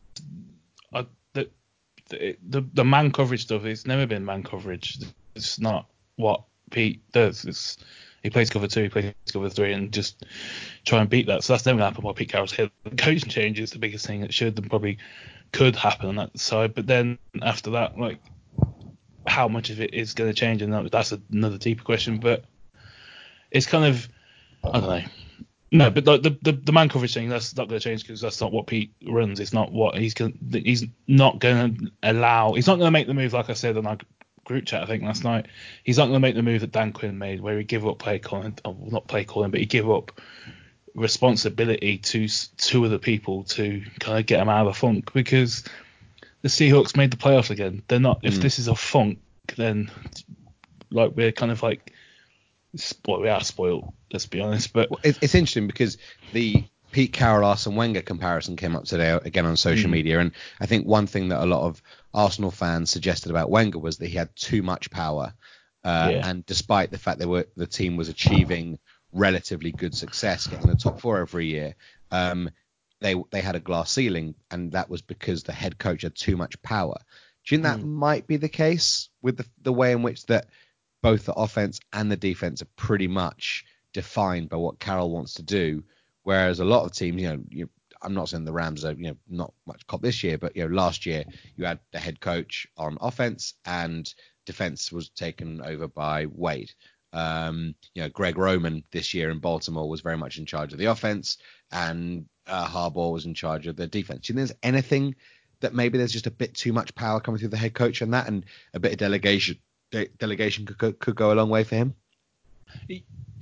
the man coverage stuff. It's never been man coverage. It's not what Pete does. He plays cover 2, he plays cover 3, and just try and beat that. So that's never going to happen while Pete Carroll's here. The coaching change is the biggest thing that should and probably could happen on that side. But then after that, like, how much of it is going to change? And that's another deeper question. But it's kind of, I don't know. No, but the man coverage thing, that's not going to change because that's not what Pete runs. It's not what he's not going to allow. He's not going to make the move, like I said on our group chat, I think last night. He's not going to make the move that Dan Quinn made, where he give up play calling, not play calling, but he give up responsibility to 2 other people to kind of get him out of the funk, because the Seahawks made the playoffs again. They're not. If this is a funk, then like we're kind of like. Well, we are spoiled, let's be honest. But it's interesting because the Pete Carroll Arsene Wenger comparison came up today again on social media, and I think one thing that a lot of Arsenal fans suggested about Wenger was that he had too much power, and despite the fact the team was achieving relatively good success, getting the top 4 every year, they had a glass ceiling, and that was because the head coach had too much power. Do you think that might be the case with the way in which that both the offense and the defense are pretty much defined by what Carroll wants to do, whereas a lot of teams, I'm not saying the Rams are, not much cop this year, but last year you had the head coach on offense and defense was taken over by Wade. Greg Roman this year in Baltimore was very much in charge of the offense, and Harbaugh was in charge of the defense. Do you think there's anything that maybe there's just a bit too much power coming through the head coach on that, and a bit of delegation could go a long way for him?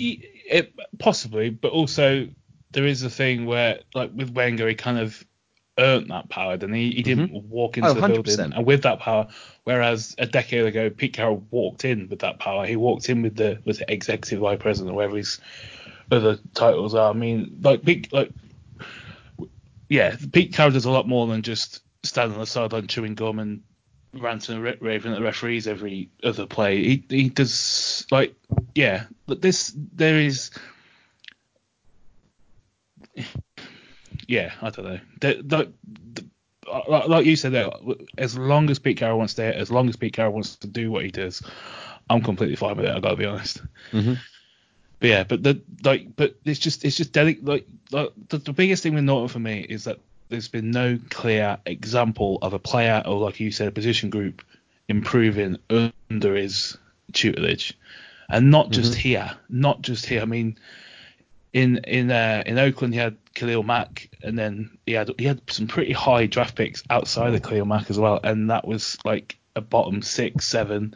Possibly, but also there is a thing where, like with Wenger, he kind of earned that power, and he didn't walk into the 100%. building and with that power. Whereas a decade ago, Pete Carroll walked in with that power. He walked in with the executive vice president or whatever his other titles are. I mean, Pete Carroll does a lot more than just standing on the sideline chewing gum and ranting and raving at the referees every other play. He does but there is. Yeah, I don't know. Like you said, as long as Pete Carroll wants to, as long as Pete Carroll wants to do what he does, I'm completely fine with it. I gotta be honest. Mm-hmm. But yeah, but it's just delicate. The biggest thing with Norton for me is that there's been no clear example of a player or, like you said, a position group improving under his tutelage, and not just here. I mean, in Oakland he had Khalil Mack, and then he had some pretty high draft picks outside of Khalil Mack as well, and that was like a bottom 6-7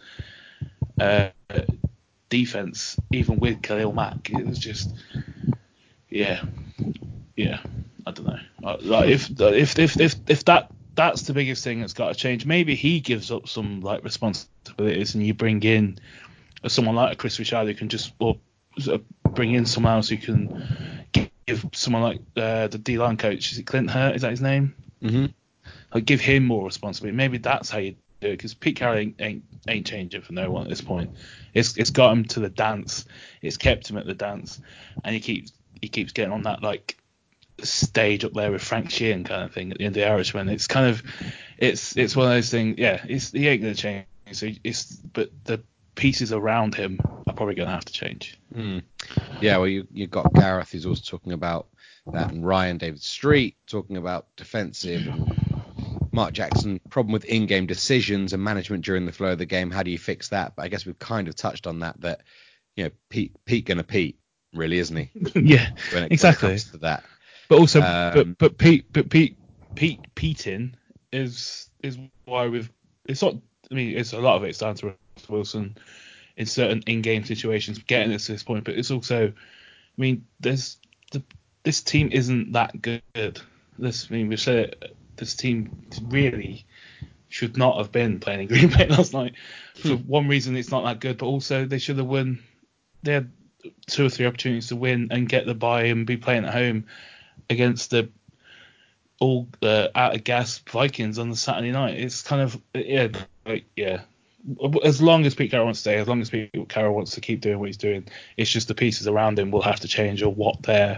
defense even with Khalil Mack. It was just yeah, I don't know. Like if that's the biggest thing that's got to change. Maybe he gives up some like responsibilities, and you bring in someone like a Chris Richard who can just bring in someone else who can give someone like the D-line coach, is it Clint Hurt? Is that his name? Mm-hmm. Like give him more responsibility. Maybe that's how you do it, because Pete Carroll ain't changing for no one at this point. It's got him to the dance. It's kept him at the dance, and he keeps getting on that like stage up there with Frank Sheehan kind of thing at the end of The Irishman. It's kind of it's one of those things. Yeah, he ain't gonna change. So but the pieces around him are probably gonna have to change. Yeah, well, you got Gareth, who's also talking about that, and Ryan David Street talking about defensive, and Mark Jackson, problem with in-game decisions and management during the flow of the game. How do you fix that? But I guess we've kind of touched on that Pete gonna Pete, really, isn't he? Yeah, exactly. When it comes to that. But also, but Peteing is why it's not. I mean, it's a lot of it's down to Russell Wilson in certain in-game situations getting us to this point. But it's also, I mean, this team isn't that good. We've said it. This team really should not have been playing in Green Bay last night. For one reason, it's not that good, but also they should have won. They had 2 or 3 opportunities to win and get the bye and be playing at home against the all out of gas Vikings on the Saturday night. It's kind of as long as Pete Carroll wants to stay, as long as Pete Carroll wants to keep doing what he's doing, it's just the pieces around him will have to change, or what their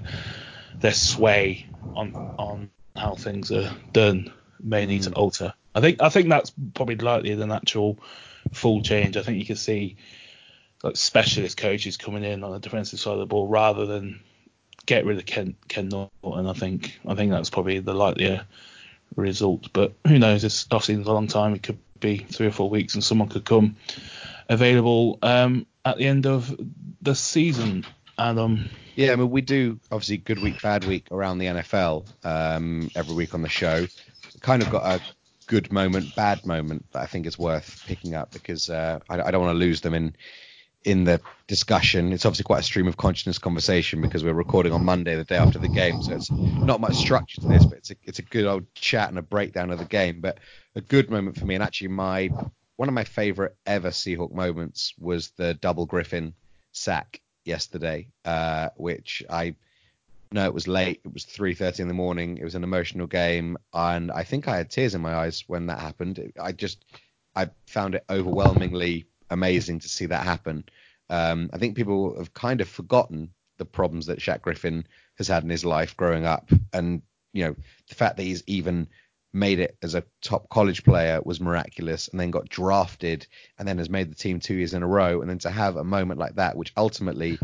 sway on how things are done may need to alter. I think that's probably likely the natural full change. I think you can see like specialist coaches coming in on the defensive side of the ball rather than get rid of Ken Norton. I think that's probably the likelier result. But who knows? This offseason's a long time. It could be 3 or 4 weeks, and someone could come available at the end of the season. And yeah, I mean, we do obviously good week, bad week around the NFL every week on the show. Kind of got a good moment, bad moment that I think is worth picking up, because I don't want to lose them in the discussion. It's obviously quite a stream of consciousness conversation because we're recording on Monday, the day after the game, so it's not much structure to this, but it's a good old chat and a breakdown of the game. But a good moment for me, and actually one of my favorite ever Seahawk moments, was the double Griffin sack yesterday, which I know it was late. It was 3:30 in the morning. It was an emotional game, and I think I had tears in my eyes when that happened. I found it overwhelmingly amazing to see that happen. I think people have kind of forgotten the problems that Shaq Griffin has had in his life growing up, and the fact that he's even made it as a top college player was miraculous, and then got drafted, and then has made the team 2 years in a row, and then to have a moment like that, which ultimately,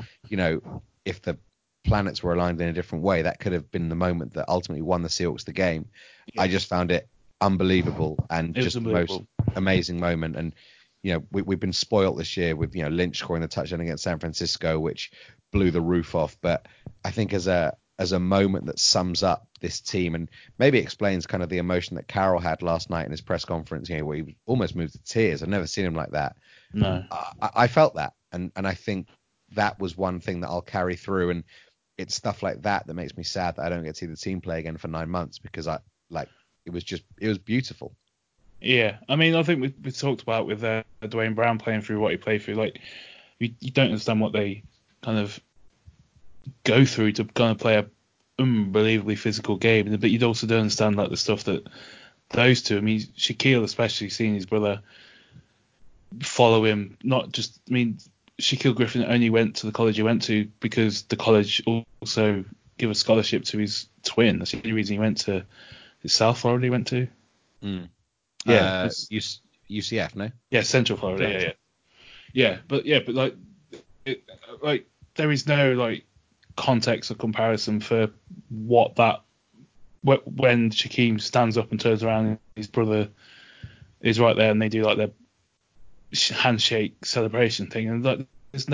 if the planets were aligned in a different way, that could have been the moment that ultimately won the Seahawks the game. Yeah. I just found it unbelievable, and just the most amazing moment. And we've been spoilt this year with Lynch scoring the touchdown against San Francisco, which blew the roof off. But I think as a moment that sums up this team, and maybe explains kind of the emotion that Carroll had last night in his press conference, where he almost moved to tears. I've never seen him like that. No, I felt that, and I think that was one thing that I'll carry through. And it's stuff like that makes me sad that I don't get to see the team play again for 9 months, because Like it was beautiful. Yeah, I mean, I think we talked about with Dwayne Brown playing through what he played through. Like, you don't understand what they kind of go through to kind of play a unbelievably physical game, but you'd also don't understand like the stuff that those two. I mean, Shaquille especially, seeing his brother follow him. Not just, I mean, Shaquille Griffin only went to the college he went to because the college also gave a scholarship to his twin. That's the only reason he went to. South Florida he went to. Mm. Yeah, UCF, no? Yeah, Central Florida. Yeah. But like there is no like context or comparison for what that when Shaquem stands up and turns around and his brother is right there and they do like their handshake celebration thing, and like there's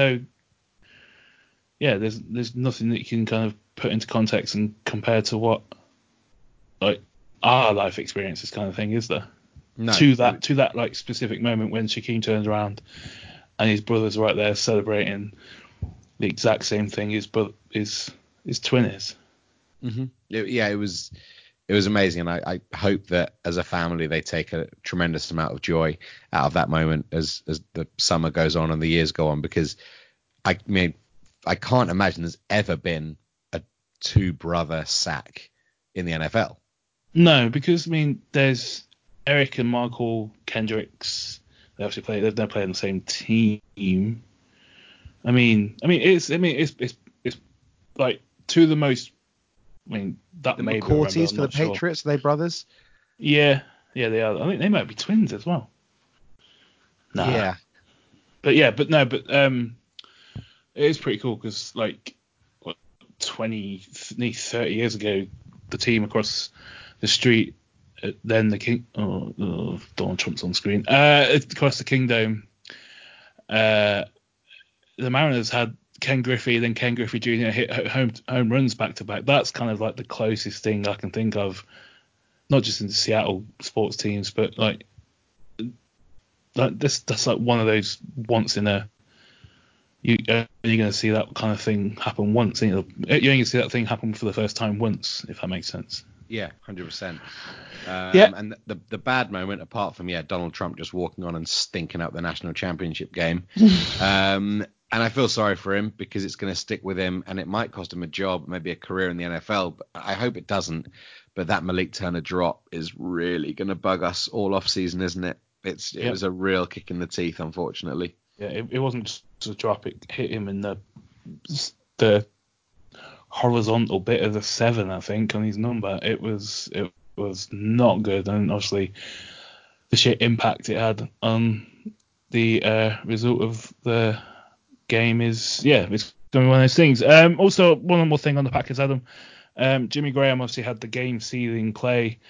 nothing that you can kind of put into context and compare to what like our life experiences kind of thing, is there? No. To that like specific moment when Shaquem turns around and his brother's right there celebrating the exact same thing his twin is. Mm-hmm. It was amazing, and I hope that as a family they take a tremendous amount of joy out of that moment as the summer goes on and the years go on, because I mean I can't imagine there's ever been a two brother sack in the NFL. No, because I mean there's Eric and Michael Kendricks. They've never played on the same team. I mean it's like two of the most. I mean that the may McCourties for the Patriots. Are they brothers? Yeah, they are. I think they might be twins as well. Nah. Yeah. But it is pretty cool because like 20, 30 years ago, the team across the street, then the Donald Trump's on screen, across the Kingdom, the Mariners had Ken Griffey, then Ken Griffey Jr. hit home runs back to back. That's kind of like the closest thing I can think of, not just in the Seattle sports teams, but like this. That's like one of those once in a. You're going to see that kind of thing happen once. You're only going to see that thing happen for the first time once, if that makes sense. Yeah, 100%. Yeah. And the bad moment, apart from Donald Trump just walking on and stinking up the national championship game, and I feel sorry for him because it's going to stick with him and it might cost him a job, maybe a career in the NFL. But I hope it doesn't. But that Malik Turner drop is really going to bug us all off season, isn't it? It was a real kick in the teeth, unfortunately. Yeah, it wasn't just a drop; it hit him in the horizontal bit of the 7, I think, on his number. It was not good, and obviously the shit impact it had on the result of the game is it's going to be one of those things. Also, one more thing on the Packers, Adam. Jimmy Graham obviously had the game-sealing play.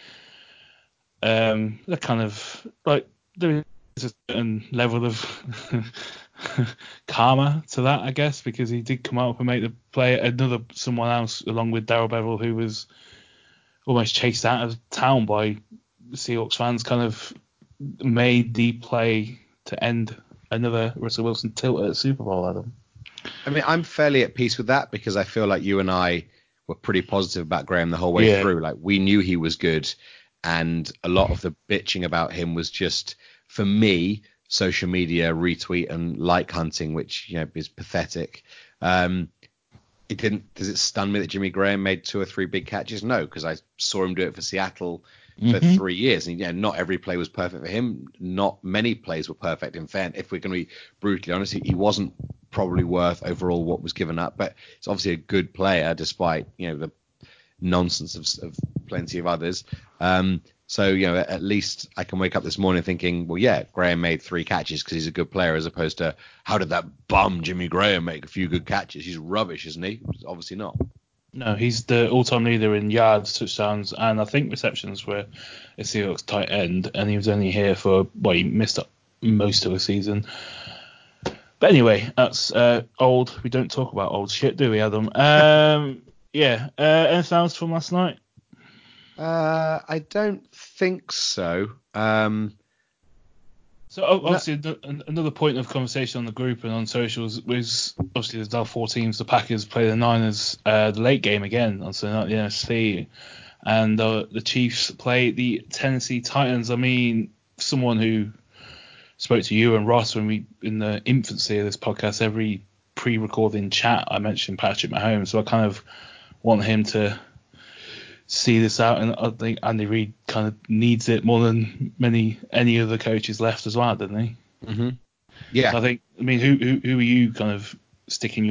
That kind of like there is a certain level of karma to that, I guess, because he did come up and make the play. Someone else, along with Darrell Bevel, who was almost chased out of town by Seahawks fans, kind of made the play to end another Russell Wilson tilt at Super Bowl, Adam. I mean, I'm fairly at peace with that because I feel like you and I were pretty positive about Graham the whole way through. Like, we knew he was good, and a lot of the bitching about him was just, for me, social media retweet and like hunting, which is pathetic. Does it stun me that Jimmy Graham made 2 or 3 big catches? No, because I saw him do it for Seattle for 3 years, and not every play was perfect for him. Not many plays were perfect. In fact, if we're going to be brutally honest, he wasn't probably worth overall what was given up, but it's obviously a good player despite the nonsense of plenty of others. So at least I can wake up this morning thinking, well, yeah, Graham made 3 catches because he's a good player, as opposed to how did that bum Jimmy Graham make a few good catches? He's rubbish, isn't he? Obviously not. No, he's the all-time leader in yards, touchdowns, and I think receptions for a Seahawks tight end, and he was only here he missed up most of the season. But anyway, that's old. We don't talk about old shit, do we, Adam? Anything else from last night? I don't think so. So obviously another point of conversation on the group and on socials was obviously there's now 4 teams. The Packers play the Niners the late game again on Sunday night, the NFC. and the Chiefs play the Tennessee Titans. I mean, someone who spoke to you and Ross when we in the infancy of this podcast, every pre-recording chat I mentioned Patrick Mahomes, so I kind of want him to see this out, and I think Andy Reid kind of needs it more than any of the coaches left as well, doesn't he? Mm-hmm. Yeah. So I mean, who are you kind of sticking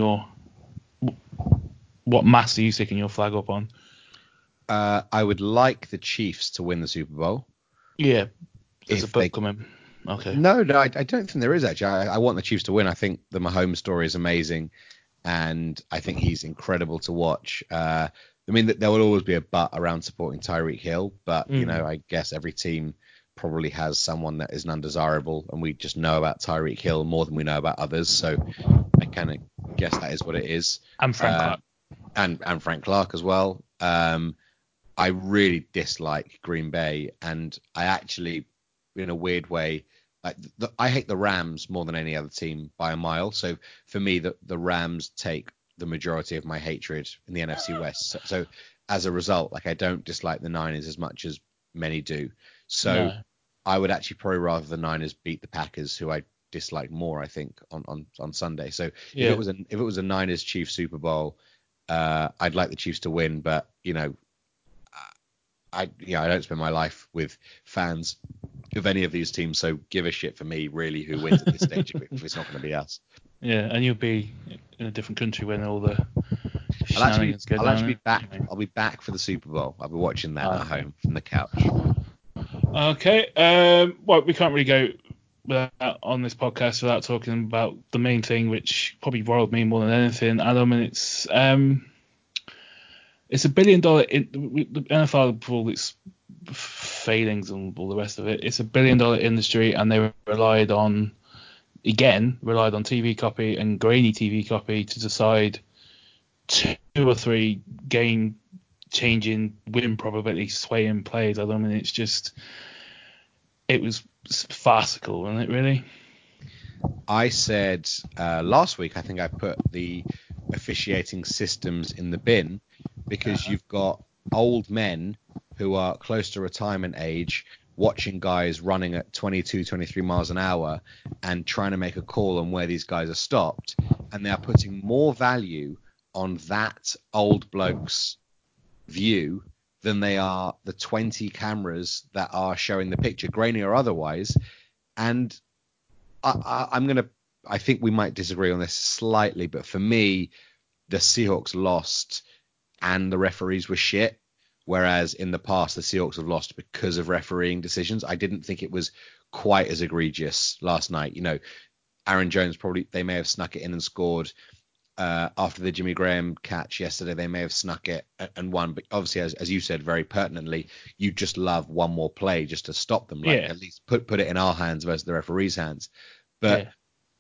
what mass are you sticking your flag up on? I would like the Chiefs to win the Super Bowl. Yeah, there's If a book they coming. Okay. No, I don't think there is actually. I want the Chiefs to win. I think the Mahomes story is amazing, and I think he's incredible to watch. I mean, there will always be a but around supporting Tyreek Hill, but you know, I guess every team probably has someone that is an undesirable, and we just know about Tyreek Hill more than we know about others. So I kind of guess that is what it is. And Frank Clark. And Frank Clark as well. I really dislike Green Bay, and I actually, in a weird way, I hate the Rams more than any other team by a mile. So for me, the Rams take the majority of my hatred in the NFC West. So as a result, I don't dislike the Niners as much as many do. So I would actually probably rather the Niners beat the Packers, who I dislike more, I think, on Sunday. So if it was a Niners Chiefs Super Bowl, I'd like the Chiefs to win, but I don't spend my life with fans of any of these teams, so give a shit for me really who wins at this stage if it's not going to be us. Yeah, and you'll be in a different country when all the I'll actually be back. Anyway. I'll be back for the Super Bowl. I'll be watching that at home from the couch. Okay. Well, we can't really go on this podcast without talking about the main thing, which probably roiled me more than anything, Adam, and it's $1 billion. The NFL, for all its failings and all the rest of it, it's $1 billion industry, and they relied on TV copy and grainy TV copy to decide 2 or 3 game-changing win probability swaying plays. I mean, it was farcical, wasn't it, really? I said last week, I think I put the officiating systems in the bin because you've got old men who are close to retirement age watching guys running at 22, 23 miles an hour and trying to make a call on where these guys are stopped. And they are putting more value on that old bloke's view than they are the 20 cameras that are showing the picture, grainy or otherwise. And I think we might disagree on this slightly, but for me, the Seahawks lost and the referees were shit. Whereas in the past, the Seahawks have lost because of refereeing decisions. I didn't think it was quite as egregious last night. You know, Aaron Jones, they may have snuck it in and scored. After the Jimmy Graham catch yesterday, they may have snuck it and won. But obviously, as you said very pertinently, you just love one more play just to stop them. At least put it in our hands versus the referee's hands. But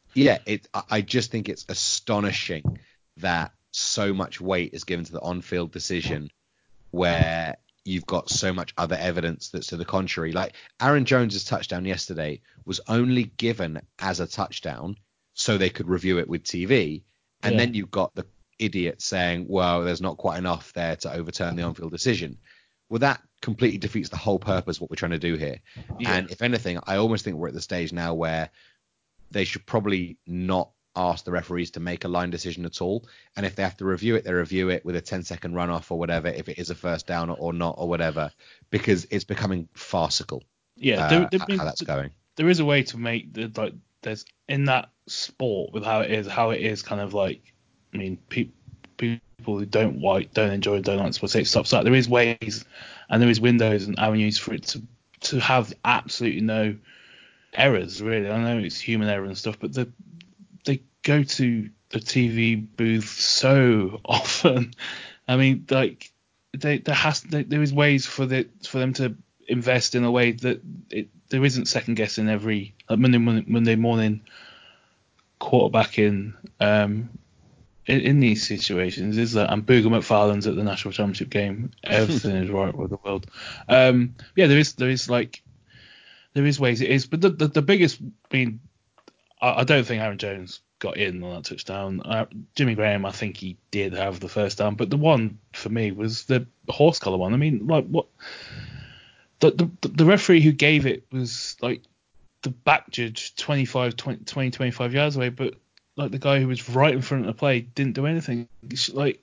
I just think it's astonishing that so much weight is given to the on-field decision where you've got so much other evidence that's to the contrary. Like Aaron Jones's touchdown yesterday was only given as a touchdown so they could review it with TV. And then you've got the idiot saying, well, there's not quite enough there to overturn the on-field decision. Well, that completely defeats the whole purpose of what we're trying to do here. Yeah. And if anything, I almost think we're at the stage now where they should probably not ask the referees to make a line decision at all. And if they have to review it, they review it with a 10-second runoff or whatever, if it is a first down or not or whatever, because it's becoming farcical. Yeah, how that's going. There is a way to make there's in that sport with how it is kind of like, I mean, people who don't enjoy, don't like sports, it stops that. There is ways and there is windows and avenues for it to have absolutely no errors, really. I know it's human error and stuff, but they go to the TV booth so often. I mean, like there is ways for them to invest in a way that there isn't second guessing every Monday morning quarterbacking in these situations. Is that and Booger McFarland's at the national championship game. Everything is right with the world. There is ways it is, but the biggest, I mean, I don't think Aaron Jones got in on that touchdown. Jimmy Graham, I think he did have the first down, but the one for me was the horse collar one. I mean, like, what the referee who gave it was like the back judge 25 yards away, but like the guy who was right in front of the play didn't do anything. It's like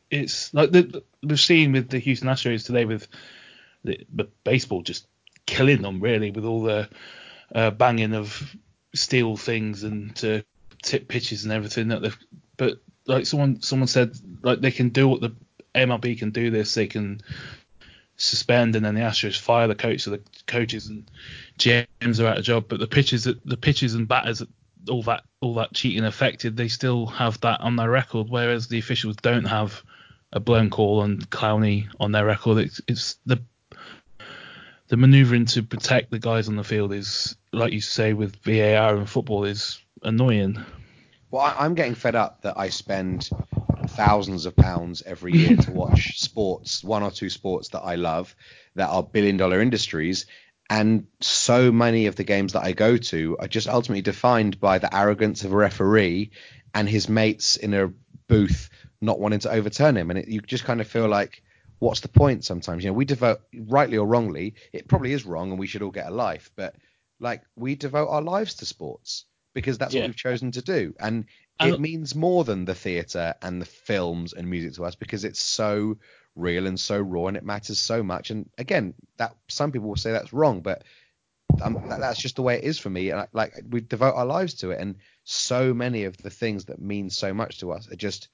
we've seen with the Houston Astros today with the baseball just killing them really with all the banging of steel things and tip pitches and everything but like someone said, like, they can do what the MLB can do this, they can suspend and then the Astros fire the coach, so the coaches and GMs are out of job, but the pitchers and batters, all that cheating affected, they still have that on their record, whereas the officials don't have a blown call on Clowney on their record. It's the manoeuvring to protect the guys on the field is, like you say with VAR and football, is annoying. Well, I'm getting fed up that I spend thousands of pounds every year to watch sports, one or two sports that I love, that are billion-dollar industries, and so many of the games that I go to are just ultimately defined by the arrogance of a referee and his mates in a booth not wanting to overturn him. And you just kind of feel like, what's the point sometimes? You know, we devote, rightly or wrongly, it probably is wrong and we should all get a life, but like, we devote our lives to sports because that's what we've chosen to do. And it means more than the theatre and the films and music to us because it's so real and so raw and it matters so much. And again, that some people will say that's wrong, but that's just the way it is for me. And we devote our lives to it, and so many of the things that mean so much to us are just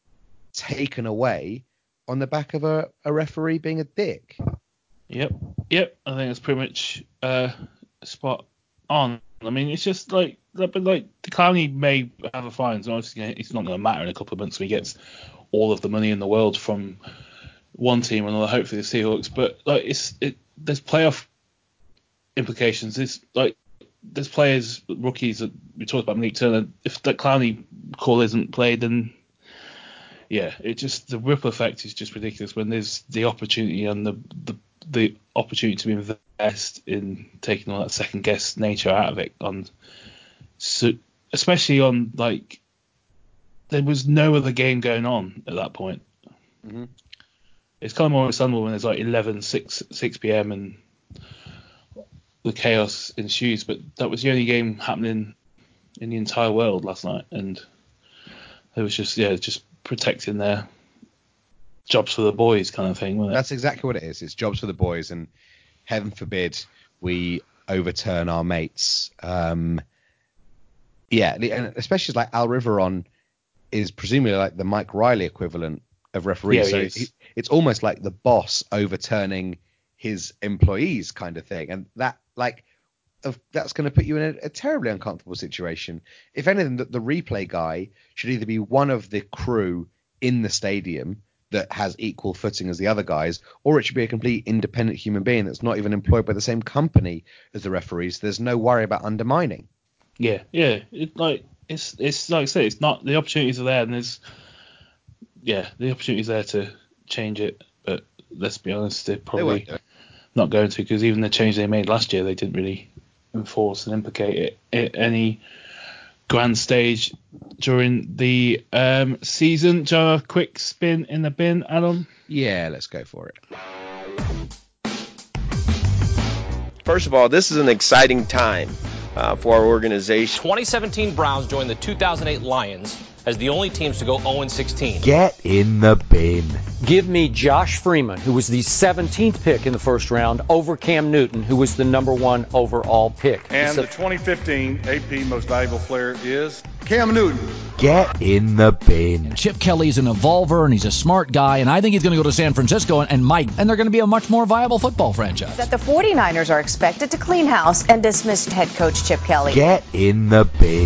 taken away on the back of a referee being a dick. Yep. I think that's pretty much spot on. I mean, it's just like the Clowney may have a fine, so obviously it's not going to matter in a couple of months when he gets all of the money in the world from one team and hopefully the Seahawks. But like, there's playoff implications. There's players, rookies that we talked about, Malik Turner. If that Clowney call isn't played, then the ripple effect is just ridiculous when there's the opportunity and the opportunity to invest in taking all that second guess nature out of it. Especially on, like, there was no other game going on at that point. Mm-hmm. It's kind of more understandable when there's like 6 p.m. and the chaos ensues, but that was the only game happening in the entire world last night, and it was just protecting their jobs for the boys kind of thing, wasn't it? That's exactly what it is. It's jobs for the boys, and heaven forbid we overturn our mates. And especially like Al Riveron is presumably like the Mike Riley equivalent of referee. Yeah, so it's almost like the boss overturning his employees kind of thing. And that's going to put you in a terribly uncomfortable situation. If anything, the replay guy should either be one of the crew in the stadium that has equal footing as the other guys, or it should be a complete independent human being that's not even employed by the same company as the referees. There's no worry about undermining. Yeah. It's like I say, it's not, the opportunities are there, and the opportunities there to change it. But let's be honest, they're probably not going to, because even the change they made last year, they didn't really enforce and implicate it at any grand stage during the season. Do you have a quick spin in the bin, Adam? Yeah, let's go for it. First of all, this is an exciting time for our organization. 2017 Browns joined the 2008 Lions as the only teams to go 0-16. Get in the bin. Give me Josh Freeman, who was the 17th pick in the first round, over Cam Newton, who was the number 1 overall pick. And the 2015 AP Most Valuable Player is Cam Newton. Get in the bin. And Chip Kelly's an evolver, and he's a smart guy, and I think he's going to go to San Francisco and they're going to be a much more viable football franchise. That the 49ers are expected to clean house and dismiss head coach Chip Kelly. Get in the bin.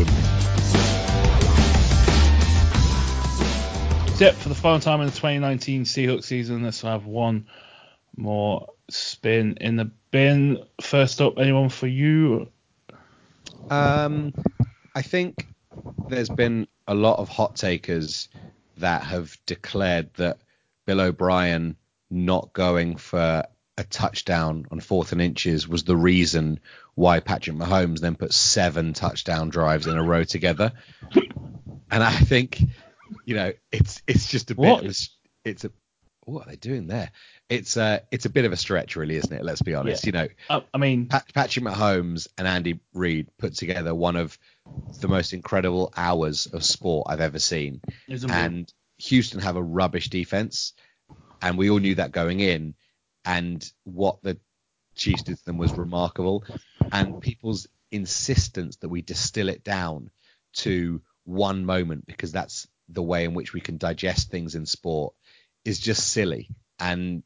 Yep, for the final time in the 2019 Seahawks season, let's have one more spin in the bin. First up, anyone for you? I think there's been a lot of hot takers that have declared that Bill O'Brien not going for a touchdown on 4th and inches was the reason why Patrick Mahomes then put 7 touchdown drives in a row together. And I think, it's just a bit. What are they doing there? It's a bit of a stretch, really, isn't it? Let's be honest. Yeah. Patrick Mahomes and Andy Reid put together one of the most incredible hours of sport I've ever seen. And Houston have a rubbish defense, and we all knew that going in. And what the Chiefs did to them was remarkable. And people's insistence that we distill it down to one moment, because that's the way in which we can digest things in sport, is just silly. And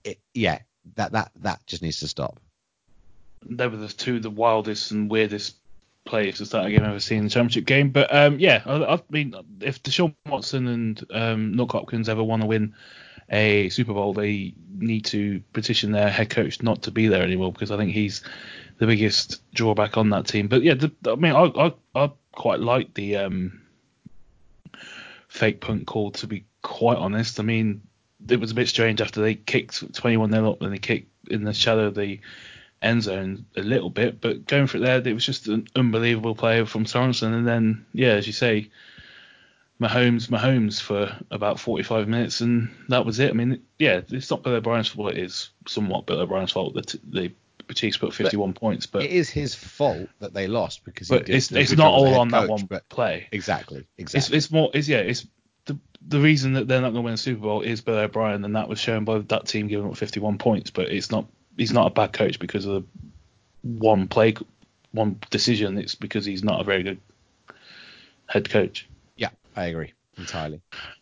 that just needs to stop. They were the two of the wildest and weirdest players to start a game I've ever seen in the championship game. But I mean, if Deshaun Watson and Nick Hopkins ever want to win a Super Bowl, they need to petition their head coach not to be there anymore, because I think he's the biggest drawback on that team. But yeah, I quite like the fake punt call, to be quite honest. I mean, it was a bit strange after they kicked 21-0 up and they kicked in the shadow of the end zone a little bit, but going for it there, it was just an unbelievable play from Sorensen. And then, as you say, Mahomes for about 45 minutes, and that was it. I mean, it's not Bill O'Brien's fault. It is somewhat Bill O'Brien's fault that the Chiefs put 51 points, but it is his fault that they lost, because it's not all on that one play. Exactly. It's more. It's the reason that they're not going to win a Super Bowl is Bill O'Brien, and that was shown by that team giving up 51 points. But it's not. He's not a bad coach because of one decision. It's because he's not a very good head coach. Yeah, I agree entirely.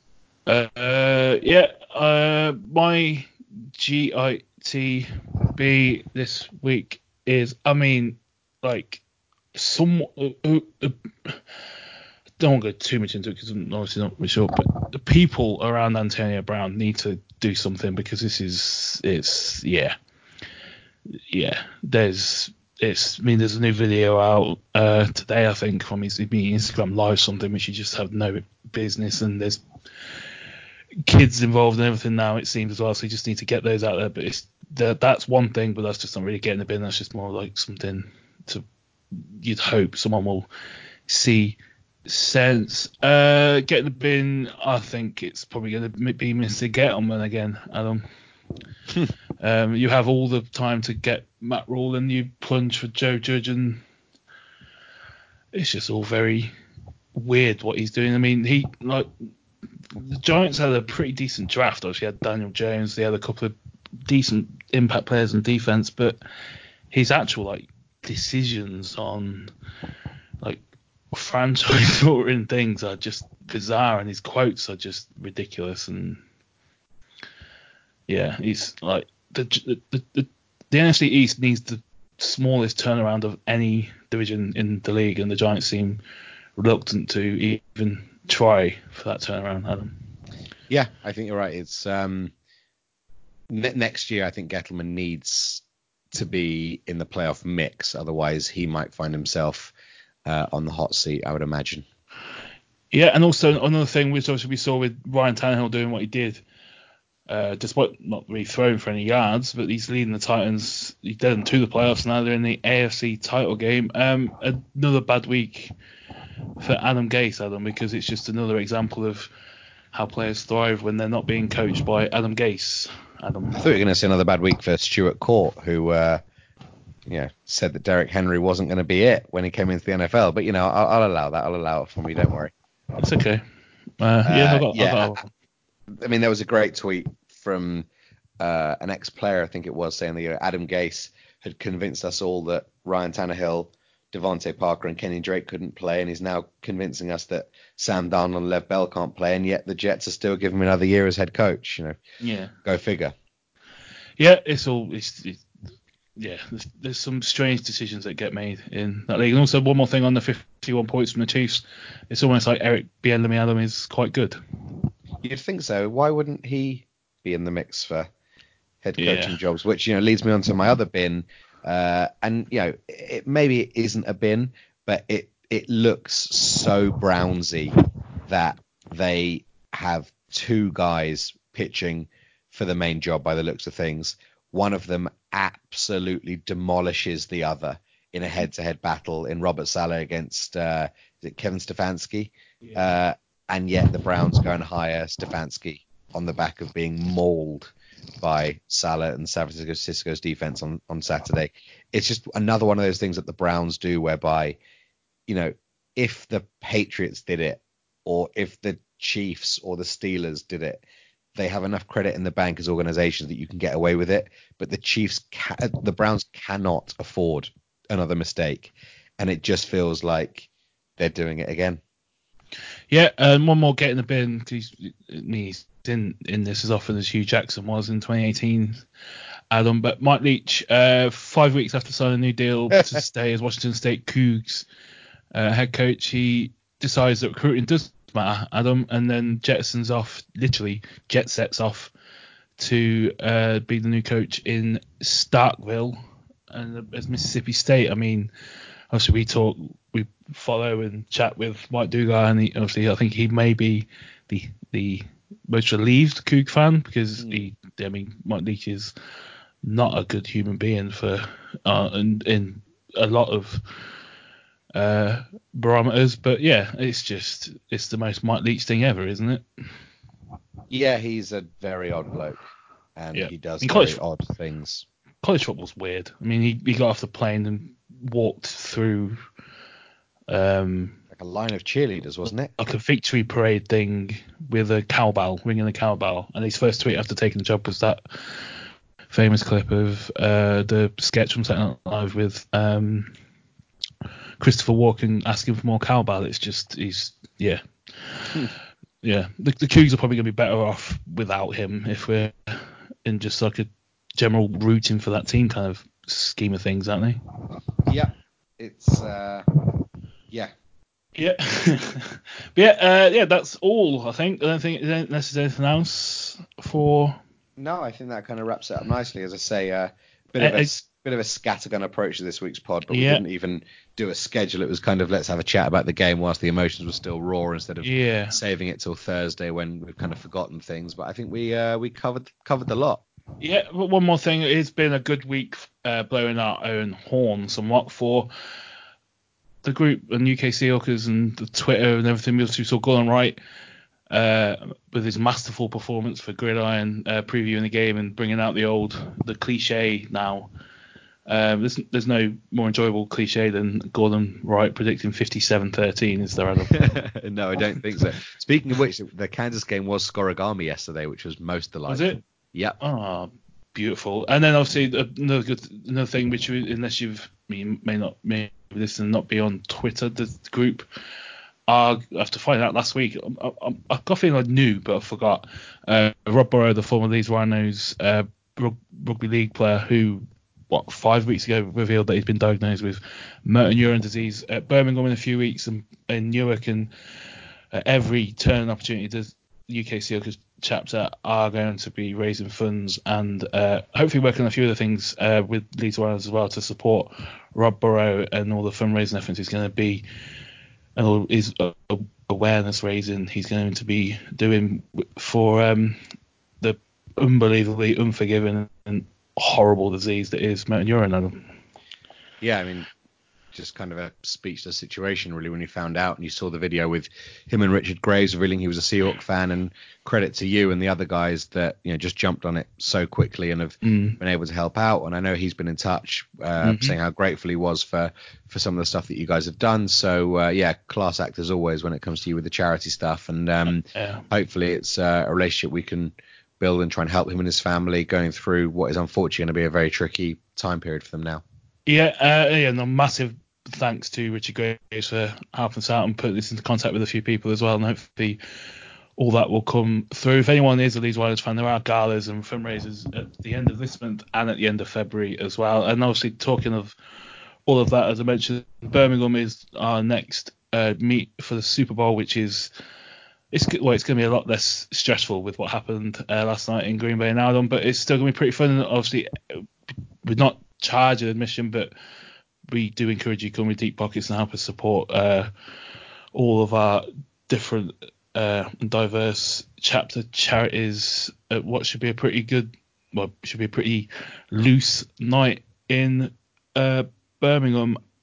My GITB this week is, somewhat. Don't want to go too much into it because I'm obviously not really sure, but the people around Antonio Brown need to do something, because there's a new video out today, I think, from his Instagram Live, something which you just have no business, and there's kids involved and everything now, it seems, as well, so you just need to get those out there. But that's one thing, but that's just not really getting the bin. That's just more like something you'd hope someone will see sense. Getting the bin, I think it's probably going to be Mr. Gettleman again, Adam. You have all the time to get Matt Rule, and you plunge for Joe Judge, and it's just all very weird what he's doing. I mean, the Giants had a pretty decent draft. Obviously, had Daniel Jones, they had a couple of decent impact players on defense, but his actual decisions on franchise altering things are just bizarre, and his quotes are just ridiculous. And he's the NFC East needs the smallest turnaround of any division in the league, and the Giants seem reluctant to even try for that turnaround, Adam. Yeah, I think you're right. It's next year, I think Gettleman needs to be in the playoff mix, otherwise he might find himself on the hot seat, I would imagine. Yeah, and also another thing which obviously we saw with Ryan Tannehill doing what he did, despite not really throwing for any yards, but he's leading the Titans. He led them to the playoffs. Now they're in the AFC title game. Another bad week for Adam Gase, because it's just another example of how players thrive when they're not being coached by Adam Gase. I thought you were going to say another bad week for Stuart Court, who said that Derrick Henry wasn't going to be it when he came into the NFL. But I'll allow that. I'll allow it for you. Don't worry. It's okay. I mean, there was a great tweet from an ex-player, I think it was, saying that Adam Gase had convinced us all that Ryan Tannehill, Devontae Parker, and Kenny Drake couldn't play, and he's now convincing us that Sam Darnold and Lev Bell can't play, and yet the Jets are still giving him another year as head coach. Go figure. Yeah, there's some strange decisions that get made in that league. And also, one more thing on the 51 points from the Chiefs, it's almost like Eric Bieniemy Adam is quite good. You'd think so. Why wouldn't he be in the mix for head coaching jobs? Which leads me on to my other bin. Maybe it isn't a bin, but it looks so Brownsy that they have two guys pitching for the main job by the looks of things. One of them absolutely demolishes the other in a head-to-head battle in Robert Saleh against is it Kevin Stefanski? And yet the Browns go and hire Stefanski on the back of being mauled by Saleh and San Francisco's defense on Saturday. It's just another one of those things that the Browns do whereby, if the Patriots did it, or if the Chiefs or the Steelers did it, they have enough credit in the bank as organizations that you can get away with it. But the Browns cannot afford another mistake. And it just feels like they're doing it again. Yeah, and one more get in the bin, because he's in this as often as Hugh Jackson was in 2018, Adam. But Mike Leach, 5 weeks after signing a new deal to stay as Washington State Cougs head coach, he decides that recruiting does matter, Adam, and then jet sets off to be the new coach in Starkville and as Mississippi State. I mean, obviously we follow and chat with Mike Dugar, and I think he may be the most relieved Coug fan, because Mike Leach is not a good human being for in a lot of barometers, but yeah, it's the most Mike Leach thing ever, isn't it? Yeah, he's a very odd bloke, and he does very odd things. College football's weird. I mean, he got off the plane and walked through like a line of cheerleaders, wasn't it? Like a victory parade thing with a cowbell, ringing a cowbell. And his first tweet after taking the job was that famous clip of the sketch from Saturday Night Live with Christopher Walken asking for more cowbell. It's just, yeah. The Cougs are probably going to be better off without him if we're in just like a general rooting for that team kind of scheme of things, aren't they? Yeah, it's yeah. That's all, I think. I don't think unless there's anything else for. No, I think that kind of wraps it up nicely. As I say, bit of a scattergun approach to this week's pod, but we didn't even do a schedule. It was kind of, let's have a chat about the game whilst the emotions were still raw, instead of saving it till Thursday when we've kind of forgotten things. But I think we covered the lot. Yeah, but one more thing. It's been a good week blowing our own horn somewhat for the group and UK Seahawkers and the Twitter and everything. We saw Gordon Wright with his masterful performance for Gridiron, previewing the game and bringing out the cliche now. There's no more enjoyable cliche than Gordon Wright predicting 57-13, is there, Adam? No, I don't think so. Speaking of which, the Kansas game was Scorigami yesterday, which was most delightful. Was it? Yeah. Oh, beautiful. And then obviously another thing, which unless may listen and not be on Twitter, the group. I have to find out last week. I've got a feeling I knew, but I forgot. Rob Burrow, the former Leeds Rhinos rugby league player, who 5 weeks ago revealed that he's been diagnosed with motor neuron disease at Birmingham in a few weeks, and in Newark, and every turn and opportunity the UK Seahawkers chapter are going to be raising funds and hopefully working on a few other things with Leeds Rhinos as well to support Rob Burrow and all the fundraising efforts he's going to be, and all his awareness raising he's going to be doing for the unbelievably unforgiving and horrible disease that is motor neuron. Yeah, I mean, just kind of a speechless situation really when you found out and you saw the video with him and Richard Graves revealing he was a Seahawk fan, and credit to you and the other guys that just jumped on it so quickly and have been able to help out. And I know he's been in touch saying how grateful he was for some of the stuff that you guys have done. So class act as always when it comes to you with the charity stuff, and hopefully it's a relationship we can build and try and help him and his family going through what is unfortunately going to be a very tricky time period for them now. Massive thanks to Richard Graves for helping us out and put this into contact with a few people as well, and hopefully all that will come through. If anyone is a Leeds Rhinos fan, there are galas and fundraisers at the end of this month and at the end of February as well. And obviously, talking of all of that, as I mentioned, Birmingham is our next meet for the Super Bowl, which is it's going to be a lot less stressful with what happened last night in Green Bay and Alden, but it's still going to be pretty fun. And obviously, we're not charging admission, but we do encourage you to come with deep pockets and help us support all of our different diverse chapter charities at what should be a pretty loose night in Birmingham.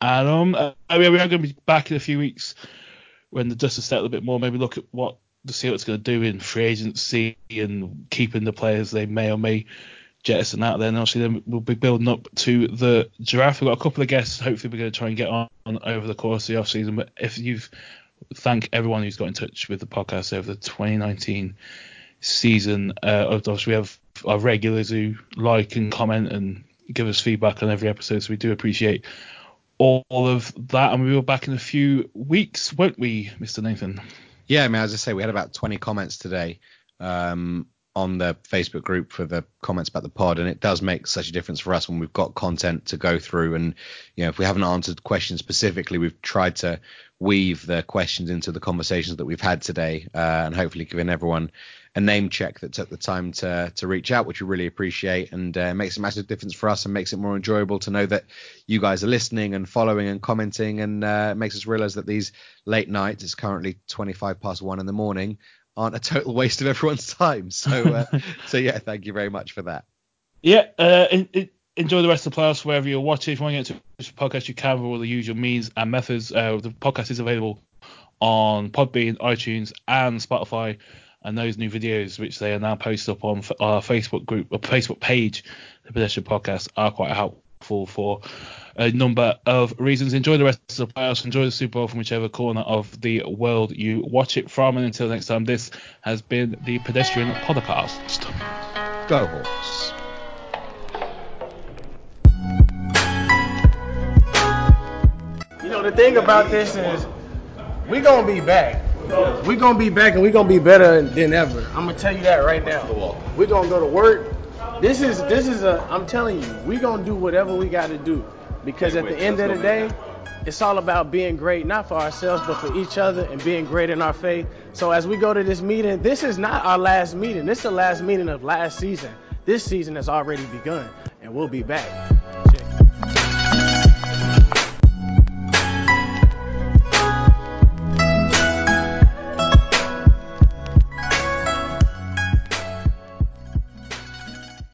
And we are going to be back in a few weeks when the dust has settled a bit more. Maybe look at to see what it's going to do in free agency and keeping the players they may or may jettison out there. And obviously then we'll be building up to the draft. We've got a couple of guests. Hopefully we're going to try and get on over the course of the off season. But thank everyone who's got in touch with the podcast over the 2019 season. Obviously we have our regulars who like and comment and give us feedback on every episode. So we do appreciate all of that. And we will be back in a few weeks, won't we, Mr. Nathan? Yeah, I mean, as I say, we had about 20 comments today on the Facebook group for the comments about the pod, and it does make such a difference for us when we've got content to go through. And if we haven't answered questions specifically, we've tried to weave the questions into the conversations that we've had today, and hopefully giving everyone a name check that took the time to reach out, which we really appreciate, and makes a massive difference for us and makes it more enjoyable to know that you guys are listening and following and commenting, and makes us realize that these late nights, it's currently 1:25 in the morning, aren't a total waste of everyone's time. So yeah, thank you very much for that. Yeah, enjoy the rest of the playoffs wherever you're watching. If you want to get to the podcast, you can with all the usual means and methods. The podcast is available on Podbean, iTunes, and Spotify. And those new videos, which they are now posted up on our Facebook group or Facebook page, the Pedestrian Podcast, are quite helpful for a number of reasons. Enjoy the rest of the playoffs. Enjoy the Super Bowl from whichever corner of the world you watch it from. And until next time, this has been the Pedestrian Podcast. Go Hawks. The thing about this is we're going to be back. We're going to be back, and we're going to be better than ever. I'm going to tell you that right now. We're going to go to work. I'm telling you, we're going to do whatever we got to do. Because at the end of the day, it's all about being great, not for ourselves, but for each other and being great in our faith. So as we go to this meeting, this is not our last meeting. This is the last meeting of last season. This season has already begun, and we'll be back. Check.